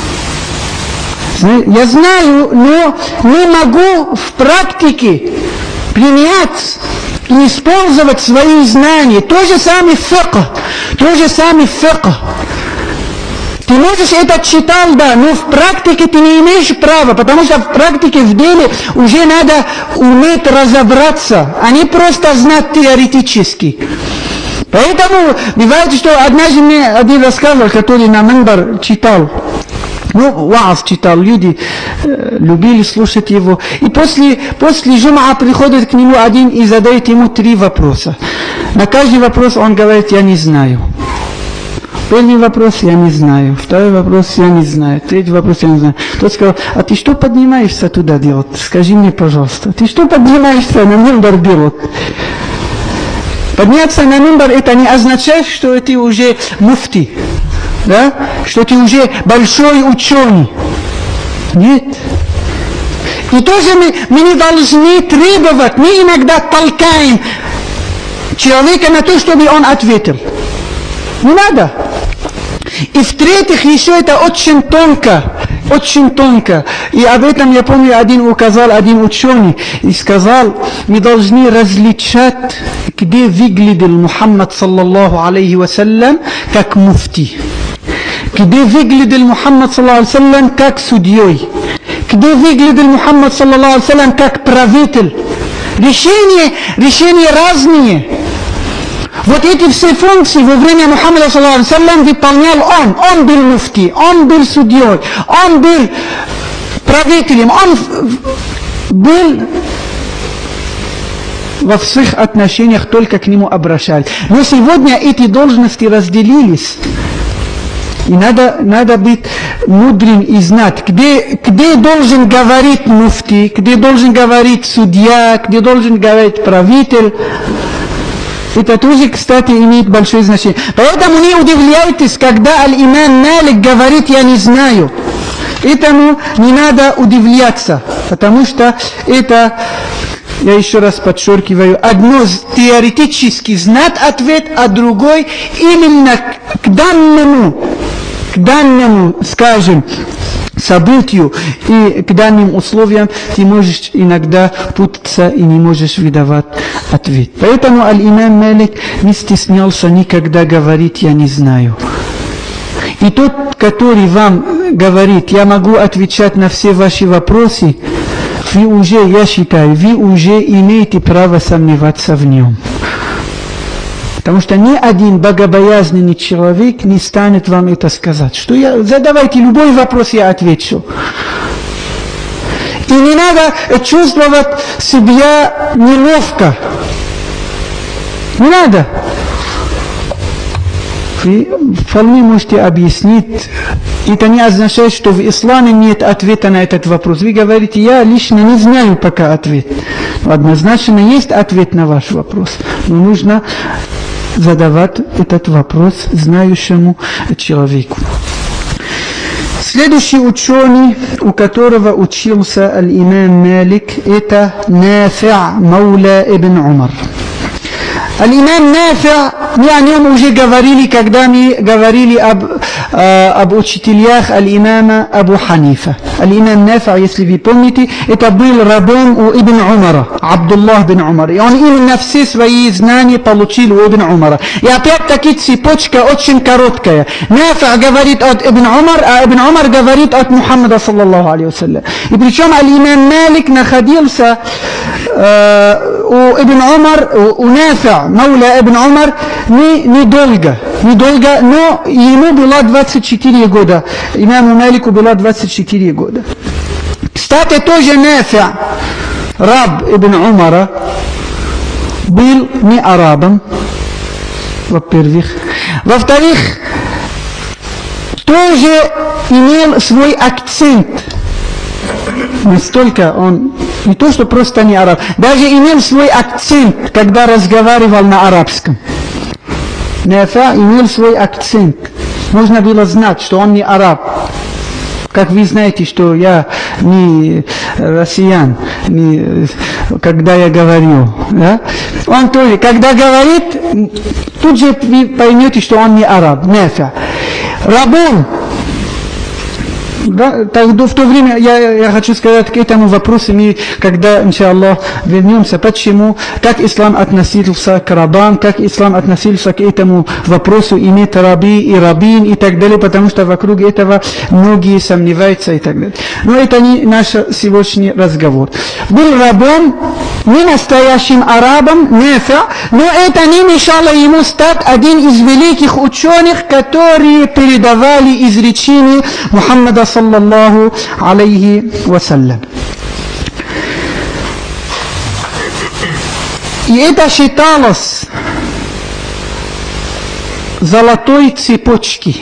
Я знаю, но не могу в практике применять и использовать свои знания. То же самое фикх. Ты можешь это читать, да, но в практике ты не имеешь права, потому что в практике, в деле уже надо уметь разобраться, а не просто знать теоретически. Поэтому бывает, что однажды мне один рассказывал, который на Минбар читал, вааз читал, люди любили слушать его. И после джум'a приходит к нему один и задает ему 3 вопроса. На каждый вопрос он говорит: я не знаю. Первый вопрос: я не знаю. Второй вопрос: я не знаю. Третий вопрос: я не знаю. Тот сказал: а ты что поднимаешься туда делать? Скажи мне, пожалуйста. Ты что поднимаешься на Минбар делать? Подняться на Минбар — это не означает, что ты уже муфти. Да? Что ты уже большой ученый. Нет. И тоже мы не должны требовать, мы иногда толкаем человека на то, чтобы он ответил. Не надо. И в-третьих, еще это очень тонко. И об этом, я помню, один ученый, и сказал: мы должны различать, где выглядел Мухаммад, саллаллаху алейхи вассалям, как муфти. Где выглядел Мухаммад, саллаллаху алейхи вассалям, как судьей. Где выглядел Мухаммад, саллаллаху алейхи вассалям, как правитель. Решения разные. Вот эти все функции во время Мухаммада, саллаллаху алейхи вассалям, выполнял он. Он был муфти, он был судьей, он был правителем, он был во всех отношениях, только к нему обращались. Но сегодня эти должности разделились. И надо быть мудрым и знать, где должен говорить муфти, где должен говорить судья, где должен говорить правитель. Это тоже, кстати, имеет большое значение. Поэтому не удивляйтесь, когда аль-имам Малик говорит: я не знаю. Этому не надо удивляться, потому что это, я еще раз подчеркиваю, одно теоретически знать ответ, а другой именно к данному, скажем, событию и к данным условиям ты можешь иногда путаться и не можешь выдавать ответ. Поэтому аль-имам Малик не стеснялся никогда говорить: я не знаю. И тот, который вам говорит: я могу отвечать на все ваши вопросы, я считаю, вы уже имеете право сомневаться в нем. Потому что ни один богобоязненный человек не станет вам это сказать. Задавайте любой вопрос, я отвечу. И не надо чувствовать себя неловко. Не надо. Вы вполне можете объяснить. Это не означает, что в исламе нет ответа на этот вопрос. Вы говорите: я лично не знаю пока ответ. Однозначно есть ответ на ваш вопрос. Но нужно задавать этот вопрос знающему человеку. Следующий ученый, у которого учился аль-имам Малик, это Нафи' Маула ибн Умар. Аль-имам Нафи', мы о нем уже говорили, когда мы говорили об учителях аль-имама Абу Ханифа. Аль-Имам Нафи, если вы помните, это был рабом у Ибн Умара, Абдуллах бин Умар. И он именно все свои знания получил у Ибн Умара. И опять-таки цепочка очень короткая. Нафи говорит от Ибн Умар, а Ибн Умар говорит от Мухаммада, саллаллаху алейхи вассалям. И причем Аль-Имам Малик находился у Ибн Умар, у Нафи, мауля Ибн Умар, недолго, но ему было 24 года. Имаму Малику было 24 года. Кстати, тоже Нафи, раб Ибн Умара, был не арабом, во-первых. Во-вторых, тоже имел свой акцент. Настолько он, не то что просто не араб, даже имел свой акцент, когда разговаривал на арабском. Нафи имел свой акцент. Можно было знать, что он не араб. Как вы знаете, что я не россиян, когда я говорю. Да? Он тоже, когда говорит, тут же вы поймете, что он не араб. Нафи. Рабон. Да, в то время я хочу сказать к этому вопросу, мы, когда, иншаллах, вернемся, почему, как ислам относился к рабам, как ислам относился к этому вопросу, иметь раби и рабин и так далее, потому что вокруг этого многие сомневаются и так далее. Но это не наш сегодняшний разговор. Был рабом, не настоящим арабом, Нафи, но это не мешало ему стать один из великих ученых, которые передавали изречения Мухаммада саллаллаху алейхи вассалям. И это считалось золотой цепочкой,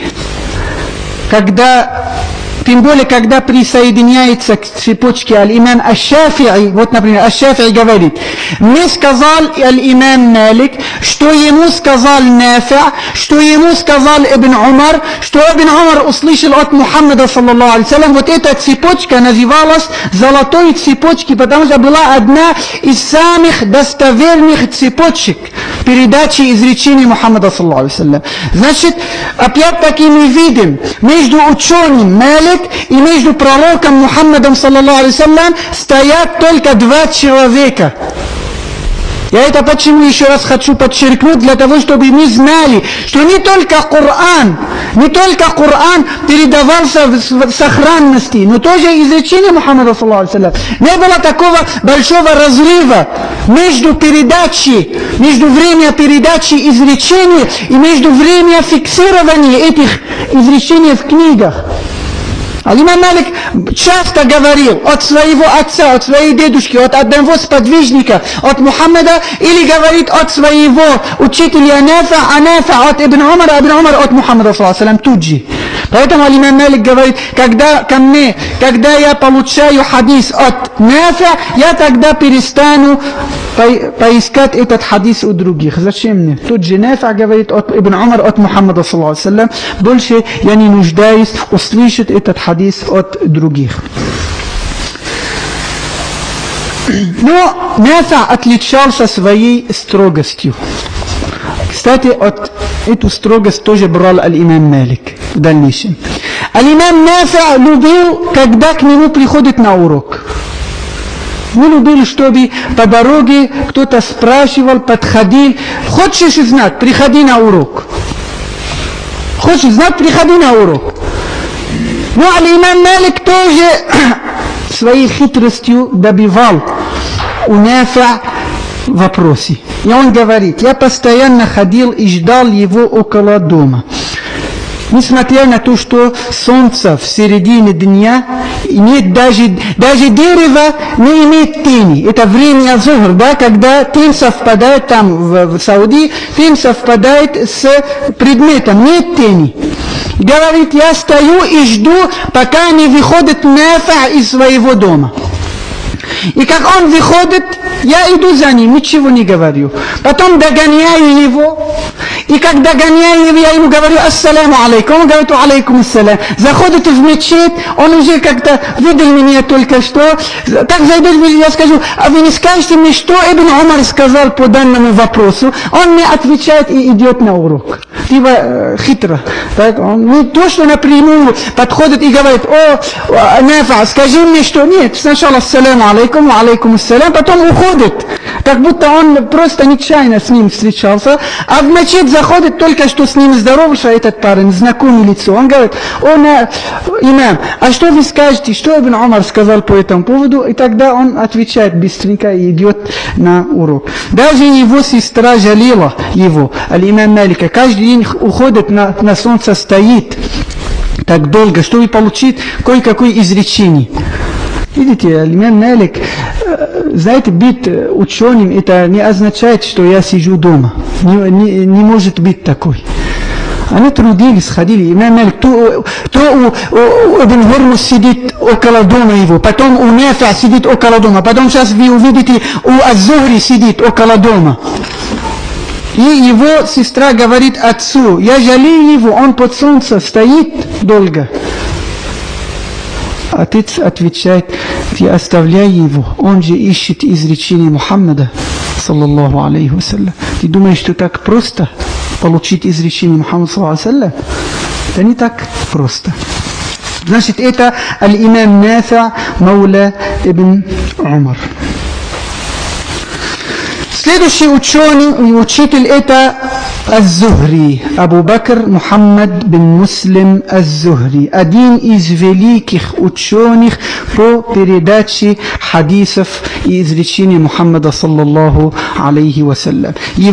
тем более, когда присоединяется к цепочке аль-имам аш-Шафи'и, вот, например, аш-Шафи'и говорит, мне сказал аль-имам Малик, что ему сказал Нафи, что ему сказал Ибн Умар, что Ибн Умар услышал от Мухаммада, саллаллаху алейхи вассалям. Вот эта цепочка называлась золотой цепочкой, потому что была одна из самых достоверных цепочек передачи изречений Мухаммада, саллаллаху алейхи вассалям. Значит, опять-таки мы видим, между ученым Малик и между пророком Мухаммадом, саллаллаху алейхи вассалям, стоят только два человека. Я это почему еще раз хочу подчеркнуть, для того, чтобы мы знали, что не только Коран передавался в сохранности, но тоже изречение Мухаммада, саллаллаху алейхи вассалям. Не было такого большого разрыва между временем передачи изречений и между временем фиксирования этих изречений в книгах. Аль-Имам Малик часто говорил от своего отца, от своей дедушки, от одного сподвижника, от Мухаммада, или говорит от своего учителя Нафи, а Нафи от Ибн Умара, а Ибн Умар от Мухаммада, саллаллаху алейхи вассалям, тут же. Поэтому Аль-Имам Малик говорит, когда я получаю хадис от Нафи, я тогда перестану поискать этот хадис у других. Зачем мне? Тут же Нафи говорит от Ибн Умар, от Мухаммада, саллаллаху алейхи вассалям, больше я не нуждаюсь услышать этот хадис от других. Но Нафи отличался своей строгостью. Кстати, эту строгость тоже брал аль-имам Малик в дальнейшем. Аль-имам Нафи любил, когда к нему приходит на урок. Не любил, чтобы по дороге кто-то спрашивал, подходил. Хочешь знать, приходи на урок. Хочешь знать, приходи на урок. Но аль-имам Малик тоже своей хитростью добивал у Нафи вопросы. И он говорит, я постоянно ходил и ждал его около дома. Несмотря на то, что солнце в середине дня, нет даже дерево не имеет тени. Это время зухр, да, когда тень совпадает там в Саудии, тень совпадает с предметом, нет тени. Говорит, я стою и жду, пока не выходит Нафи из своего дома. И как он выходит, я иду за ним, ничего не говорю. Потом догоняю его. И как догоняю его, я ему говорю ассаляму алейкум. Он говорит алейкум ассалям. Заходит в мечеть, он уже как-то видел меня только что. Так зайдет, я скажу, а вы не скажете мне, что Ибн Умар сказал по данному вопросу? Он мне отвечает и идет на урок. хитро. Так? Он не то, что напрямую подходит и говорит: о, Нафа, скажи мне что. Нет, сначала ассаляму алейкум, алейкум ассалям, потом уходит. Как будто он просто нечаянно с ним встречался, а в мечеть заходит, только что с ним здоровался этот парень, знакомое лицо. Он говорит: о, имам, а что вы скажете, что Ибн Умар сказал по этому поводу? И тогда он отвечает быстренько и идет на урок. Даже его сестра жалела его, аль-имам Малика. Каждый день уходит на солнце, стоит так долго, чтобы получить кое-какое изречение. Видите, аль-имам Малик, знаете, быть ученым, это не означает, что я сижу дома. Не может быть такой. Они трудились, ходили. Имам Малик, то у Ибн Хурмус сидит около дома его, потом у Нафа сидит около дома, потом сейчас вы увидите, у Аз-Зухри сидит около дома. И его сестра говорит отцу: я жалею его, он под солнцем стоит долго. Отец отвечает: ты оставляй его, он же ищет изречение Мухаммада, саллаллаху алейхи вассалям. Ты думаешь, что так просто получить изречение Мухаммада, саллаллаху алейхи вассалям? Это не так просто. Значит, это аль-имам Нафи' маула ибн Умар. Следующий ученый и учитель это Az-Zuhri, Абу Бакр Мухаммад бин Муслим Az-Zuhri, один из великих ученых по передаче хадисов и изречений Мухаммада саллаллаху алейхи вассалям.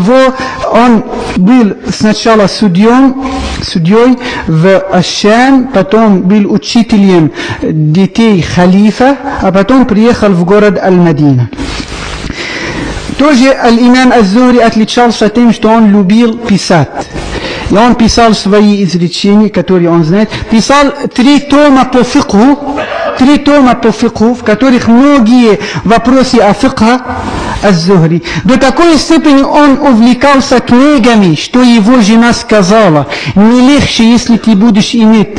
Он был сначала судьей в Аш-Шам, потом был учителем детей халифа, а потом приехал в город Аль-Мадина. Тоже аль-имам Az-Zuhri отличался тем, что он любил писать. И он писал свои изречения, которые он знает. Писал 3 тома по фикху, в которых многие вопросы о фикхе Az-Zuhri. До такой степени он увлекался книгами, что его жена сказала: не легче, если ты будешь иметь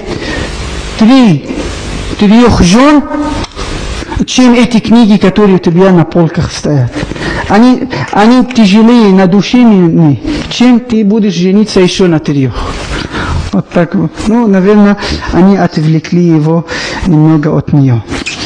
3 жен, чем эти книги, которые у тебя на полках стоят. Они тяжелее на душе, чем ты будешь жениться еще на 3. Вот так вот. Ну, наверное, они отвлекли его немного от нее.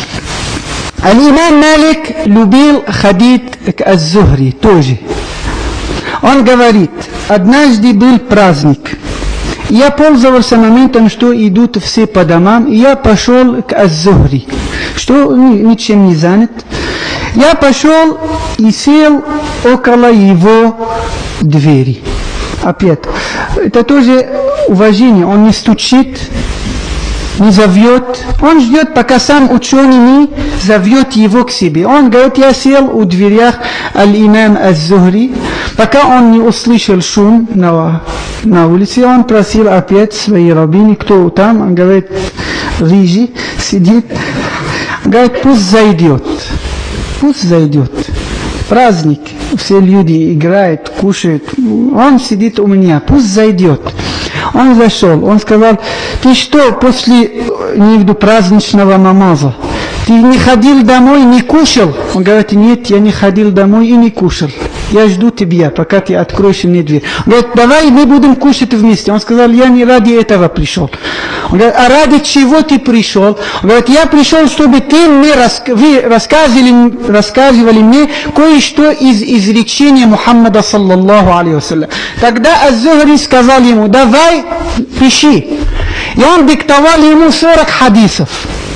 Аль-имам Малик любил ходить к Az-Zuhri тоже. Он говорит: однажды был праздник. Я пользовался моментом, что идут все по домам, и я пошел к Az-Zuhri, что ничем не занят. Я пошел и сел около его двери. Опять, это тоже уважение. Он не стучит, не зовет. Он ждет, пока сам ученый не зовет его к себе. Он говорит: я сел у дверях аль-имам Az-Zuhri. Пока он не услышал шум на улице, он просил опять свои рабыни: кто там? Он говорит: рыжий сидит. Он говорит: пусть зайдет. Пусть зайдет. Праздник. Все люди играют, кушают. Он сидит у меня. Пусть зайдет. Он зашел. Он сказал: ты что, после праздничного намаза, ты не ходил домой, не кушал? Он говорит: нет, я не ходил домой и не кушал. Я жду тебя, пока ты откроешь мне дверь. Он говорит: давай мы будем кушать вместе. Он сказал: я не ради этого пришел. Он говорит: а ради чего ты пришел? Он говорит: я пришел, чтобы вы рассказывали мне кое-что из изречения Мухаммада саллаллаху алейхи вассалям. Тогда Az-Zuhri сказал ему: давай, пиши. И он диктовал ему 40 хадисов.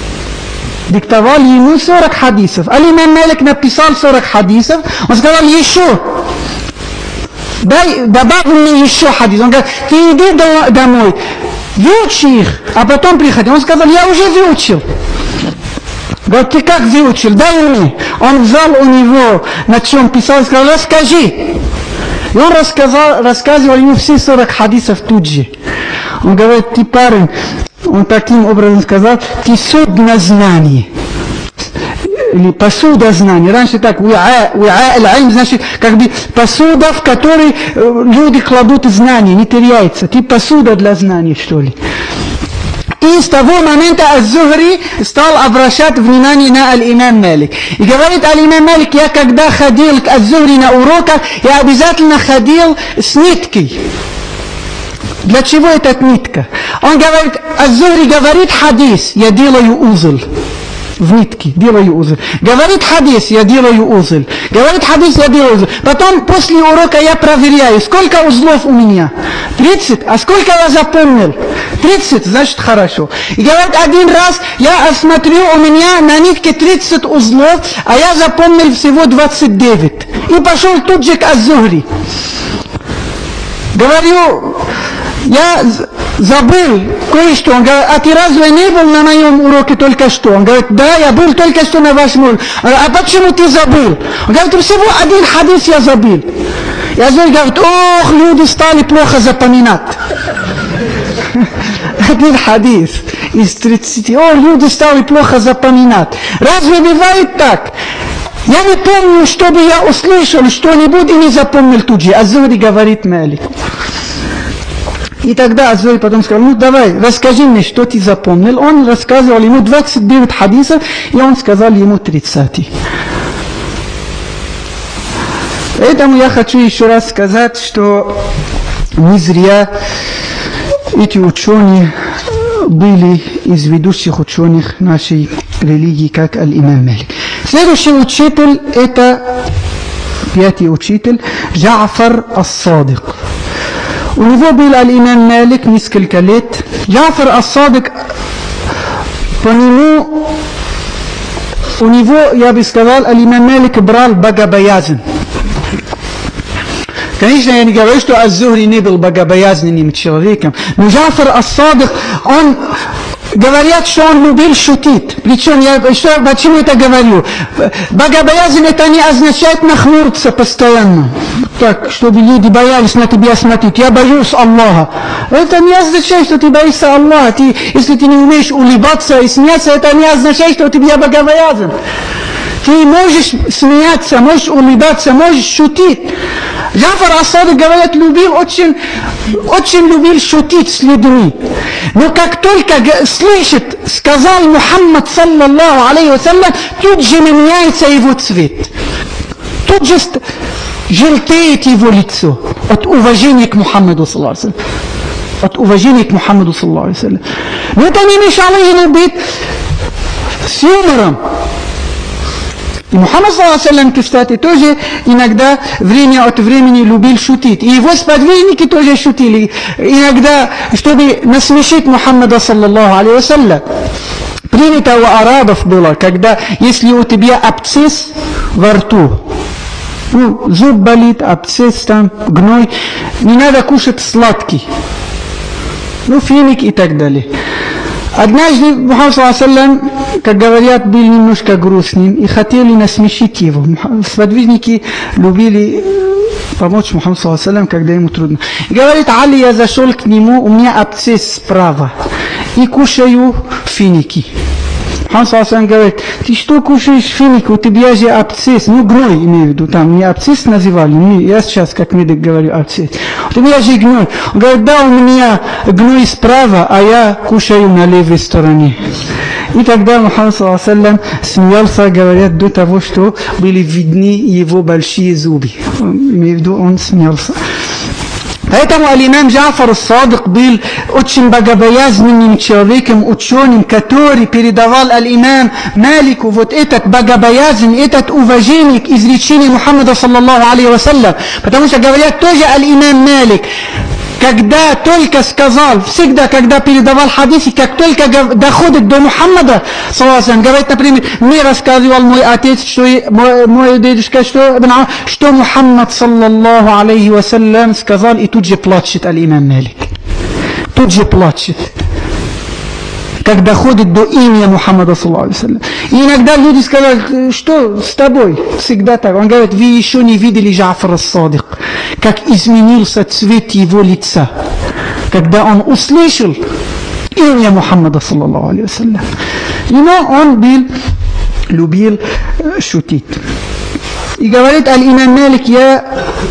Аль-имам Малик написал 40 хадисов. Он сказал: еще. Добавь мне еще хадис. Он говорит: ты иди домой, выучи их, а потом приходи. Он сказал: я уже выучил. Говорит: ты как выучил? Дай мне. Он взял у него, на чем писал, и сказал: расскажи. И он рассказывал ему все 40 хадисов тут же. Он говорит: ты парень, он таким образом сказал, ты судно знания. Или посуда знаний. Раньше так, значит, как бы посуда, в которой люди кладут знания, не теряется. Ты посуда для знаний, что ли. И с того момента Az-Zuhri стал обращать внимание на аль-имам Малик. И говорит аль-имам Малик: я когда ходил к Az-Zuhri на уроках, я обязательно ходил с ниткой. Для чего эта нитка? Он говорит, Аз-Зухри говорит хадис, я делаю узел. В нитке делаю узел. Говорит хадис, я делаю узел. Говорит хадис, я делаю узел. Потом после урока я проверяю, сколько узлов у меня. 30. А сколько я запомнил? 30, значит хорошо. И говорит, один раз я осмотрю, у меня на нитке 30 узлов, а я запомнил всего 29. И пошел тут же к Аз-Зухри. Говорю, я забыл кое-что. Он говорит, а ты разве не был на моем уроке только что? Он говорит, да, я был только что на вашем уроке. А почему ты забыл? Он говорит, всего один хадис я забыл. И Аз-Зухри говорит, ох, люди стали плохо запоминать. Один хадис из 30. О, люди стали плохо запоминать. Разве бывает так? Я не помню, чтобы я услышал что-нибудь и не запомнил тут же. Аз-Зухри говорит Малику. И тогда Аз-Зухри потом сказал, ну давай, расскажи мне, что ты запомнил. Он рассказывал ему 29 хадисов, и он сказал ему 30. Поэтому я хочу еще раз сказать, что не зря эти ученые были из ведущих ученых нашей религии, как Аль-Имам Малик. Следующий учитель, это пятый учитель, Джа'фар ас-Садик. У него был Аль-Имам Малик несколько лет. Джа'фар ас-Садик, по нему, у него, я бы сказал, Аль-Имам Малик брал богобоязнь. Конечно, я не говорю, что Аз-Зухри не был богобоязненным человеком, но Джа'фар ас-Садик, он... Говорят, что он любил шутить. Причем, почему это говорю? Богобоязнь это не означает нахмуриться постоянно. Так, чтобы люди боялись на тебя смотреть. Я боюсь Аллаха. Это не означает, что ты боишься Аллаха. Если ты не умеешь улыбаться и смеяться, это не означает, что ты богобоязнен. Ты можешь смеяться, можешь улыбаться, можешь шутить. Джа'фар ас-Садик, говорят, очень любил шутить с людьми. Но как только слышит, сказал Мухаммад, саллаллаху алейхи вассалям, тут же меняется его цвет. Тут же желтеет его лицо от уважения к Мухаммаду, саллаллаху алейхи вассалям. От уважения к Мухаммаду, саллаллаху алейхи вассалям. Но это не мешало ему быть с юмором. И Мухаммад, саллаллаху алейхи вассалям, кстати, тоже иногда время от времени любил шутить. И его сподвижники тоже шутили. Иногда, чтобы насмешить Мухаммада, саллаллаху алейхи вассалям. Принято у арабов было, когда, если у тебя абсцесс во рту, ну, зуб болит, абсцесс там, гной, не надо кушать сладкий. Ну, финик и так далее. Однажды Мухаммад, саллаллаху алейхи вассалям, как говорят, был немножко грустным и хотели насмешить его. Сподвижники любили помочь Мухаммаду, саллаллаху алейхи вассалям, когда ему трудно. И говорит, Али, я зашел к нему, у меня абсцесс справа, и кушаю финики. Мухаммад, саллаллаху алейхи вассалям, говорит, ты что кушаешь финики, у тебя же абсцесс, ну гной имею в виду, там не абсцесс называли, я сейчас как медик говорю абсцесс. У тебя же гной. Он говорит, да, у меня гной справа, а я кушаю на левой стороне. И тогда Мухаммад, саллаллаху алейхи вассалям, смеялся, говорят, до того, что были видны его большие зубы. Имею в виду, он смеялся. Поэтому Аль-Имам Джа'фар ас-Садик был очень богобоязненным человеком, ученым, который передавал Аль-Имам Малику вот этот богобоязнь, этот уважение к изречению Мухаммада, саллаллаху алейхи вассалям. Потому что говорят тоже Аль-Имам Малик, когда только сказал, всегда, когда передавал хадисы, как только доходит до Мухаммада, саллаллаху алейхи вассалям, говорит, например, мне рассказывал мой отец, что мой дедушка, что Мухаммад, саллаллаху алейхи вассалям, сказал, и тут же плачет Аль-Имам Малик. Тут же плачет. Как доходит до имени Мухаммада, саллаллаху алейхи вассалям. И иногда люди сказали, что с тобой? Всегда так. Он говорит, вы еще не видели Джа'фар ас-Садик, как изменился цвет его лица, когда он услышал имя Мухаммада, саллаллаху алейхи вассалям. Но он любил шутить. И говорит Аль-Имам Малик, я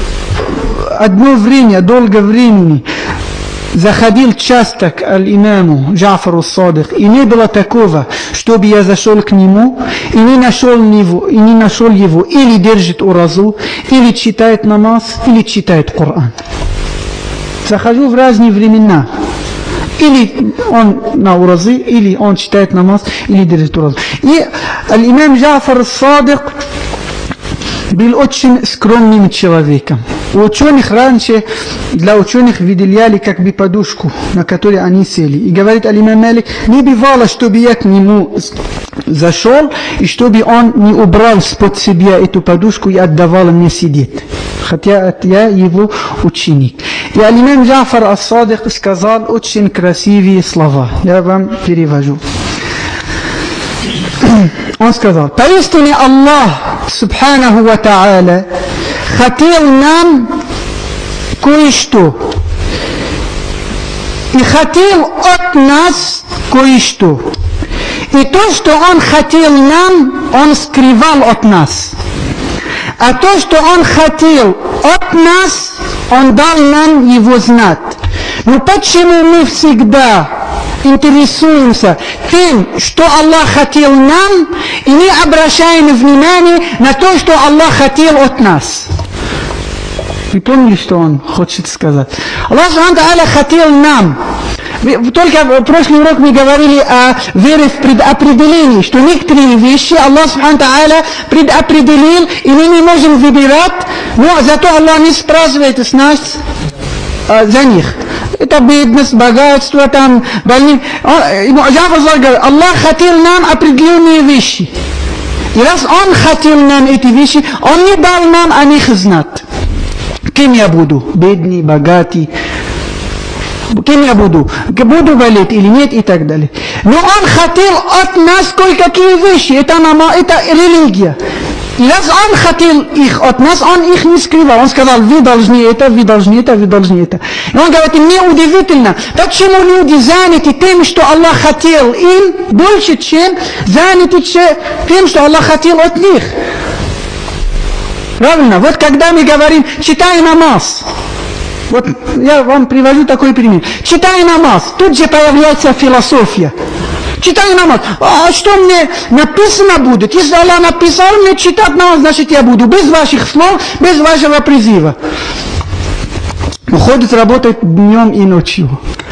одно время, долгое времени заходил часто к Аль-Имаму Джа'фару ас-Садик, и не было такого, чтобы я зашел к нему и не нашел его, или держит уразу, или читает намаз, или читает Коран. захожу в разные времена. Или он на уразы, или он читает намаз, или держит уразы. И имам Джафар ас-Садик был очень скромным человеком. У ученых раньше, для ученых выделяли как бы подушку, на которой они сели. И говорит имам Малик, не бывало, чтобы я к нему зашел, и чтобы он не убрал под себя эту подушку и отдавал мне сидеть. Хотя я его ученик. И имам Джафар ас-Садик сказал очень красивые слова. Я вам перевожу. Он сказал: поистине Аллах, субханаху ва та'аля, хотел нам кое-что. И хотел от нас кое-что. И то, что Он хотел нам, Он скрывал от нас. А то, что Он хотел от нас, Он дал нам его знать. Но почему мы всегда интересуемся тем, что Аллах хотел нам, и не обращаем внимания на то, что Аллах хотел от нас? Вы поняли, что Он хочет сказать? Аллах хотел нам. Только в прошлый урок мы говорили о вере в предопределении, что некоторые вещи Аллах предопределил, и мы не можем выбирать, но зато Аллах не спрашивает с нас за них. Это бедность, богатство, там, больные. Аллах хотел нам определенные вещи. И раз Он хотел нам эти вещи, Он не дал нам о них знать. Кем я буду? Бедный, богатый. Кем я буду? Буду болеть или нет и так далее. Но Он хотел от нас кое-какие вещи. Это религия. И раз Он хотел их от нас, Он их не скрывал. Он сказал: вы должны это, вы должны это, вы должны это. И Он говорит: мне удивительно, почему люди заняты тем, что Аллах хотел им, больше, чем заняты тем, что Аллах хотел от них. Правильно? Вот когда мы говорим: читай намаз. Вот я вам привожу такой пример. Читай намаз, тут же появляется философия. Читай намаз. А что мне написано будет? Если Аллах написал мне читать намаз, значит я буду. Без ваших слов, без вашего призыва. Уходит, работает днем и ночью.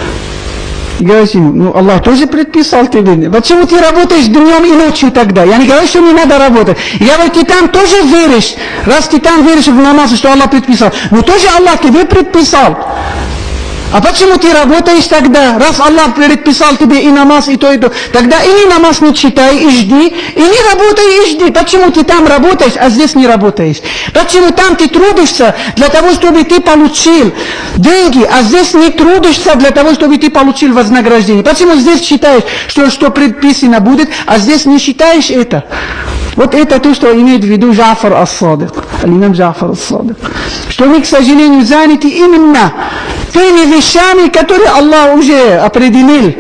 И говорит ему: ну Аллах тоже предписал тебе. Почему ты работаешь днем и ночью тогда? Я не говорю, что не надо работать. Я говорю, ты там тоже веришь. Раз ты там веришь в намаз, что Аллах предписал. Но тоже Аллах тебе предписал. А почему ты работаешь тогда? Раз Аллах предписал тебе и намаз, и то, и то. Тогда или намаз не читай и жди, или работай и жди. Почему ты там работаешь, а здесь не работаешь? Почему там ты трудишься для того, чтобы ты получил деньги, а здесь не трудишься для того, чтобы ты получил вознаграждение? Почему здесь считаешь, что предписано будет, а здесь не считаешь это? Вот это то, что имеет в виду Джафар ас-Садик, имам Джафар ас-Садик. Что мы, к сожалению, заняты именно теми вещами, которые Аллах уже определил,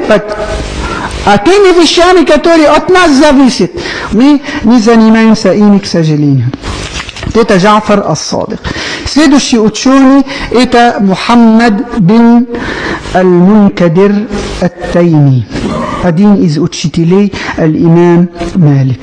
а теми вещами, которые от нас зависят, мы не занимаемся ими, к сожалению. Это Джафар ас-Садик. Следующий ученый – это Мухаммад бин аль-Мункадир ат-Тайми, один из учителей имам Малик.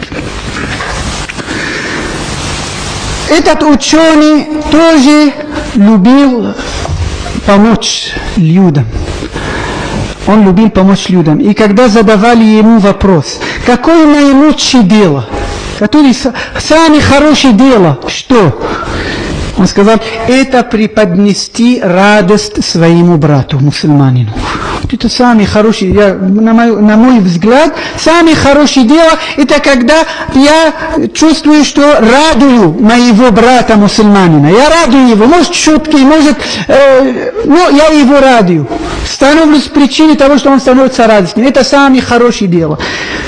Этот ученый тоже любил помочь людям. Он любил помочь людям. И когда задавали ему вопрос: какое наилучшее дело, которое самое хорошее дело, что? Он сказал: это преподнести радость своему брату, мусульманину. Это самый хороший, на мой взгляд, самое хорошее дело, это когда я чувствую, что радую моего брата мусульманина. Я радую его, может шутки, может, но я его радую. Становлюсь причиной того, что он становится радостным. Это самое хорошее дело.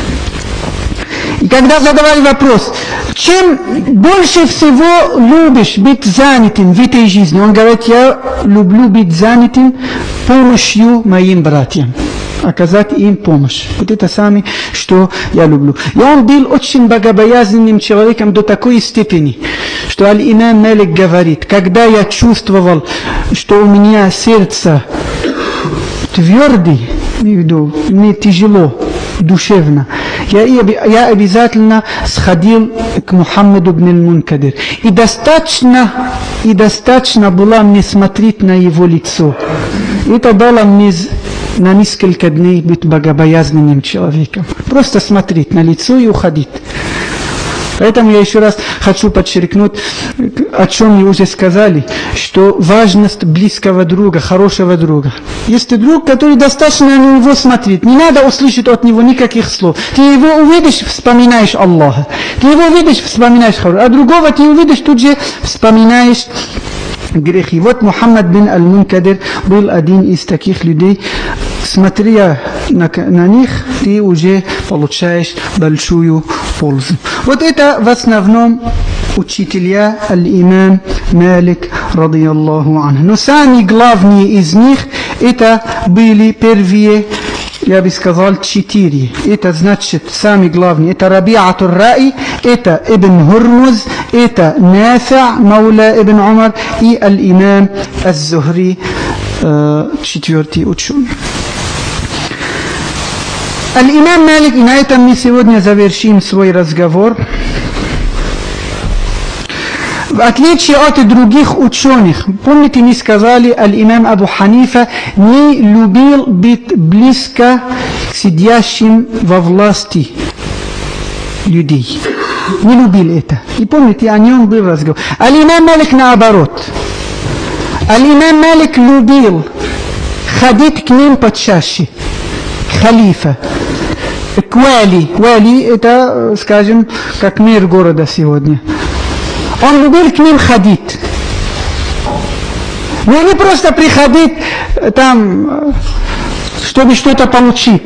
И когда задавали вопрос: чем больше всего любишь быть занятым в этой жизни? Он говорит: я люблю быть занятым помощью моим братьям, оказать им помощь. Вот это самое, что я люблю. И он был очень богобоязненным человеком до такой степени, что аль-имам Малик говорит: когда я чувствовал, что у меня сердце твердый, мне тяжело душевно, я обязательно сходил к Мухаммаду бн аль-Мункадир. И достаточно и достаточно было мне смотреть на его лицо. Это дало мне на несколько дней быть богобоязненным человеком. Просто смотреть на лицо и уходить. Поэтому я еще раз хочу подчеркнуть, о чем мы уже сказали, что важность близкого друга, хорошего друга. Если друг, который достаточно на него смотрит, не надо услышать от него никаких слов. Ты его увидишь, вспоминаешь Аллаха. Ты его увидишь, вспоминаешь хорошего. А другого ты увидишь, тут же вспоминаешь грехи. Вот Мухаммад бин Аль-Мункадир был один из таких людей. Смотря на них, ты уже получаешь большую пользу. Вот это в основном учителя аль-имам Малик, радийаллаху анху. Но самые главные из них, это были первые, я бы сказал, 4. Это значит, самые главные, это Раби'ат ар-Ра'i, это Ибн Хурмуз, это Нафи' Маула Ибн Умар и аль-имам аз-Зухри, 4-й ученый. Аль-имам Малик, и на этом мы сегодня завершим свой разговор. В отличие от других ученых, помните, мы сказали, аль-имам Абу Ханифа не любил быть близко к сидящим во власти людей. Не любил это. И помните, о нем был разговор. Аль-имам Малик наоборот. Аль-имам Малик любил ходить к ним почаще. Халифа. К вали. Вали это, скажем, как мэр города сегодня. Он любил к ним ходить. Но не просто приходить там, чтобы что-то получить.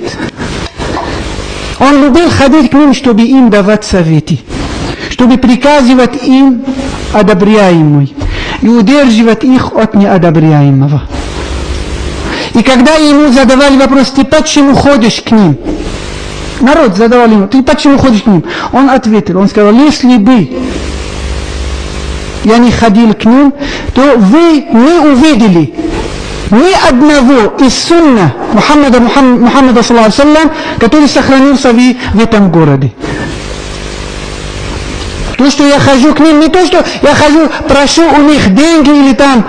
Он любил ходить к ним, чтобы им давать советы. Чтобы приказывать им одобряемый. И удерживать их от неодобряемого. И когда ему задавали вопрос, ты почему ходишь к ним? Народ задавал ему, ты почему ходишь к ним? Он ответил, он сказал, если бы я не ходил к ним, то вы не увидели ни одного из сунна Мухаммада саллаллаху алейхи ва саллям, который сохранился в этом городе. То, что я хожу к ним, не то, что я хожу, прошу у них деньги или там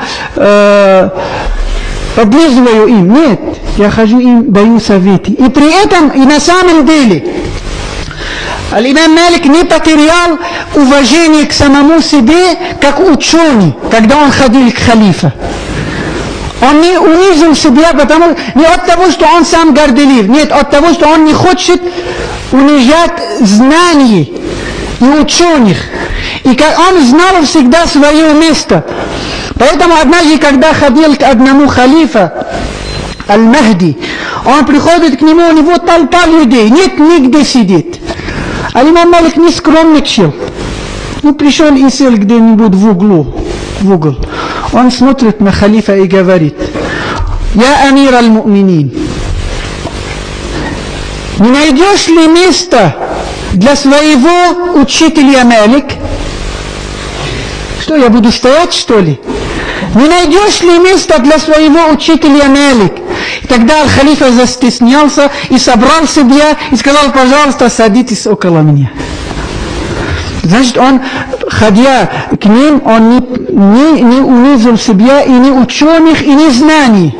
подлизываю им. Нет, я хожу им, даю советы. И при этом, и на самом деле, аль-имам Малик не потерял уважение к самому себе, как ученый, когда он ходил к халифа. Он не унизил себя, потому, не от того, что он сам горделив, нет, от того, что он не хочет унижать знаний и ученых. И он знал всегда свое место. Поэтому однажды, когда ходил к одному халифа, Аль-Махди, он приходит к нему, у него толпа людей, нет нигде сидит. А имам Малик не скромничал. Ну, пришел и сел где-нибудь в угол. Он смотрит на халифа и говорит, «Я амир аль-му'минин, не найдешь ли место для своего учителя Малик?» Что, я буду стоять, что ли? Не найдешь ли место для своего учителя Малик? И тогда халифа застеснялся и собрал себя и сказал, пожалуйста, садитесь около меня. Значит, он, ходя к ним, он не унизил себя и не ученых, и не знаний.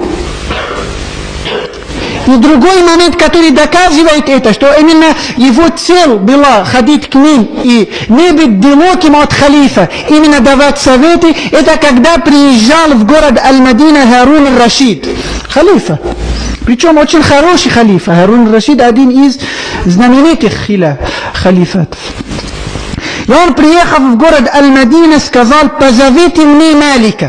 И другой момент, который доказывает это, что именно его цель была ходить к ним и не быть далеким от халифа, именно давать советы, это когда приезжал в город Аль-Мадина Харун ар-Рашид, халифа. Причем очень хороший халифа. Харун ар-Рашид один из знаменитых халифатов. И он, приехав в город Аль-Мадина, сказал, позовите мне Малика.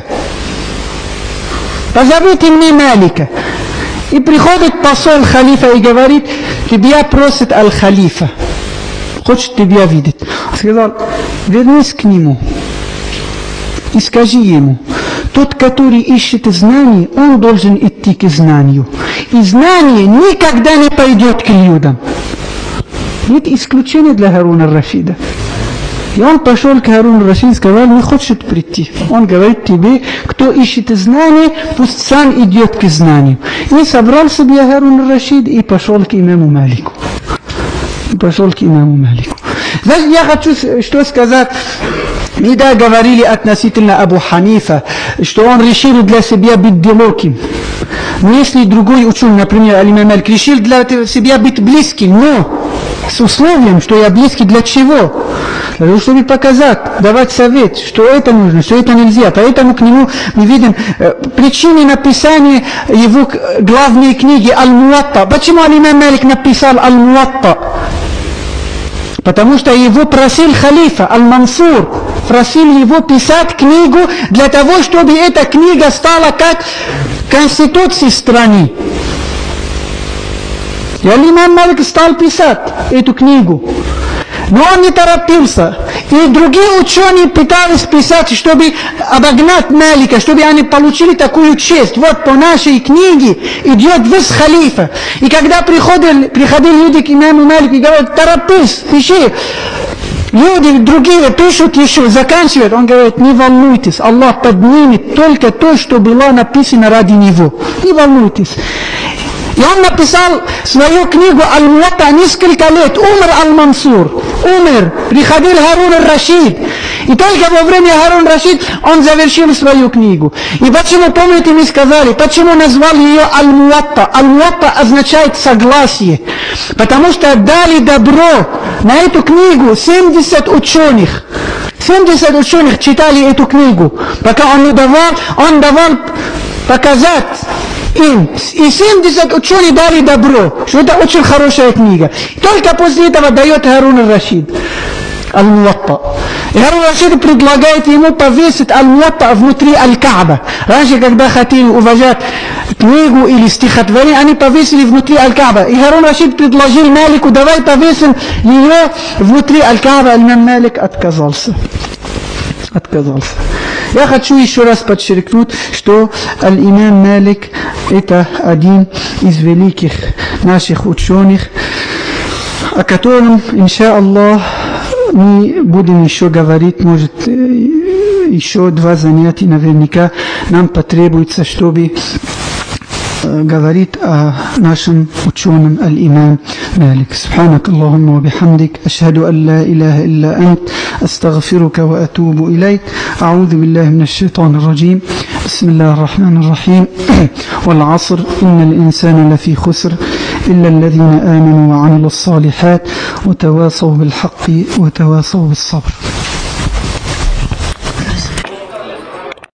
Позовите мне Малика. И приходит посол халифа и говорит, тебя просит аль-халифа, хочет тебя видеть. Он сказал, вернись к нему и скажи ему, тот, который ищет знаний, он должен идти к знанию. И знание никогда не пойдет к людям. Нет исключения для Харуна ар-Рашида. И он пошел к Харуну ар-Рашиду и сказал, не хочет прийти. Он говорит тебе, кто ищет знания, пусть сам идет к знанию. И собрал себе Харун ар-Рашид и пошел к имаму Малику. Значит, я хочу что сказать. Мы да говорили относительно Абу Ханифа, что он решил для себя быть далеким. Но если другой ученый, например, Аль-Имам Малик, решил для себя быть близким, но с условием, что я близкий для чего? Для того, чтобы показать, давать совет, что это нужно, что это нельзя. Поэтому к нему мы видим причины написания его главной книги Аль-Муатта. Почему Аль-Имам Малик написал Аль-Муатта? Потому что его просил халифа Аль-Мансур, просил его писать книгу для того, чтобы эта книга стала как конституцией страны. И Аль-Имам Малик стал писать эту книгу. Но он не торопился. И другие ученые пытались писать, чтобы обогнать Малика, чтобы они получили такую честь. Вот по нашей книге идет весь халифа. И когда приходили люди к имаму Малику и говорят: торопись, пиши. Люди другие пишут еще, заканчивают. Он говорит: не волнуйтесь, Аллах поднимет только то, что было написано ради него. Не волнуйтесь. И он написал свою книгу Аль-Муатта несколько лет. Умер Аль-Мансур. Умер. Приходил Харун ар-Рашид. И только во время Харун ар-Рашид он завершил свою книгу. И почему, помните, мы сказали, почему назвал ее Аль-Муатта? Аль-Муатта означает согласие. Потому что дали добро на эту книгу 70 ученых. 70 ученых читали эту книгу. Пока он давал показать им. И 70 ученых дали добро, что это очень хорошая книга. Только после этого дает Харун ар-Рашид Аль-Муатта. И Харун ар-Рашид предлагает ему повесить Аль-Муатта внутри Аль-Кааба. Раньше, когда хотели уважать книгу или стихотворение, они повесили внутри Аль-Кааба. И Харун ар-Рашид предложил Малику: давай повесим ее внутри Аль-Кааба. Аль-Имам Малик отказался. Я хочу еще раз подчеркнуть, что Аль-Имам Малик – это один из великих наших ученых, о котором, иншаллах, мы будем еще говорить, может, еще 2 занятия наверняка нам потребуется, чтобы говорит о нашем ученом Аль-Имам Малик. Субханак Аллахумма ва бихамдик, ашхаду ан ла илаха илля ант, астагфирука ва атубу илейк. А'удhu billahi minash shaitanir rajim. Bismillahir rahmanir rahim. Wal 'asr, innal insana lafi khusr illa alladhina amanu wa 'amilus salihat wa tawasaw bil haqqi wa tawasaw bis sabr.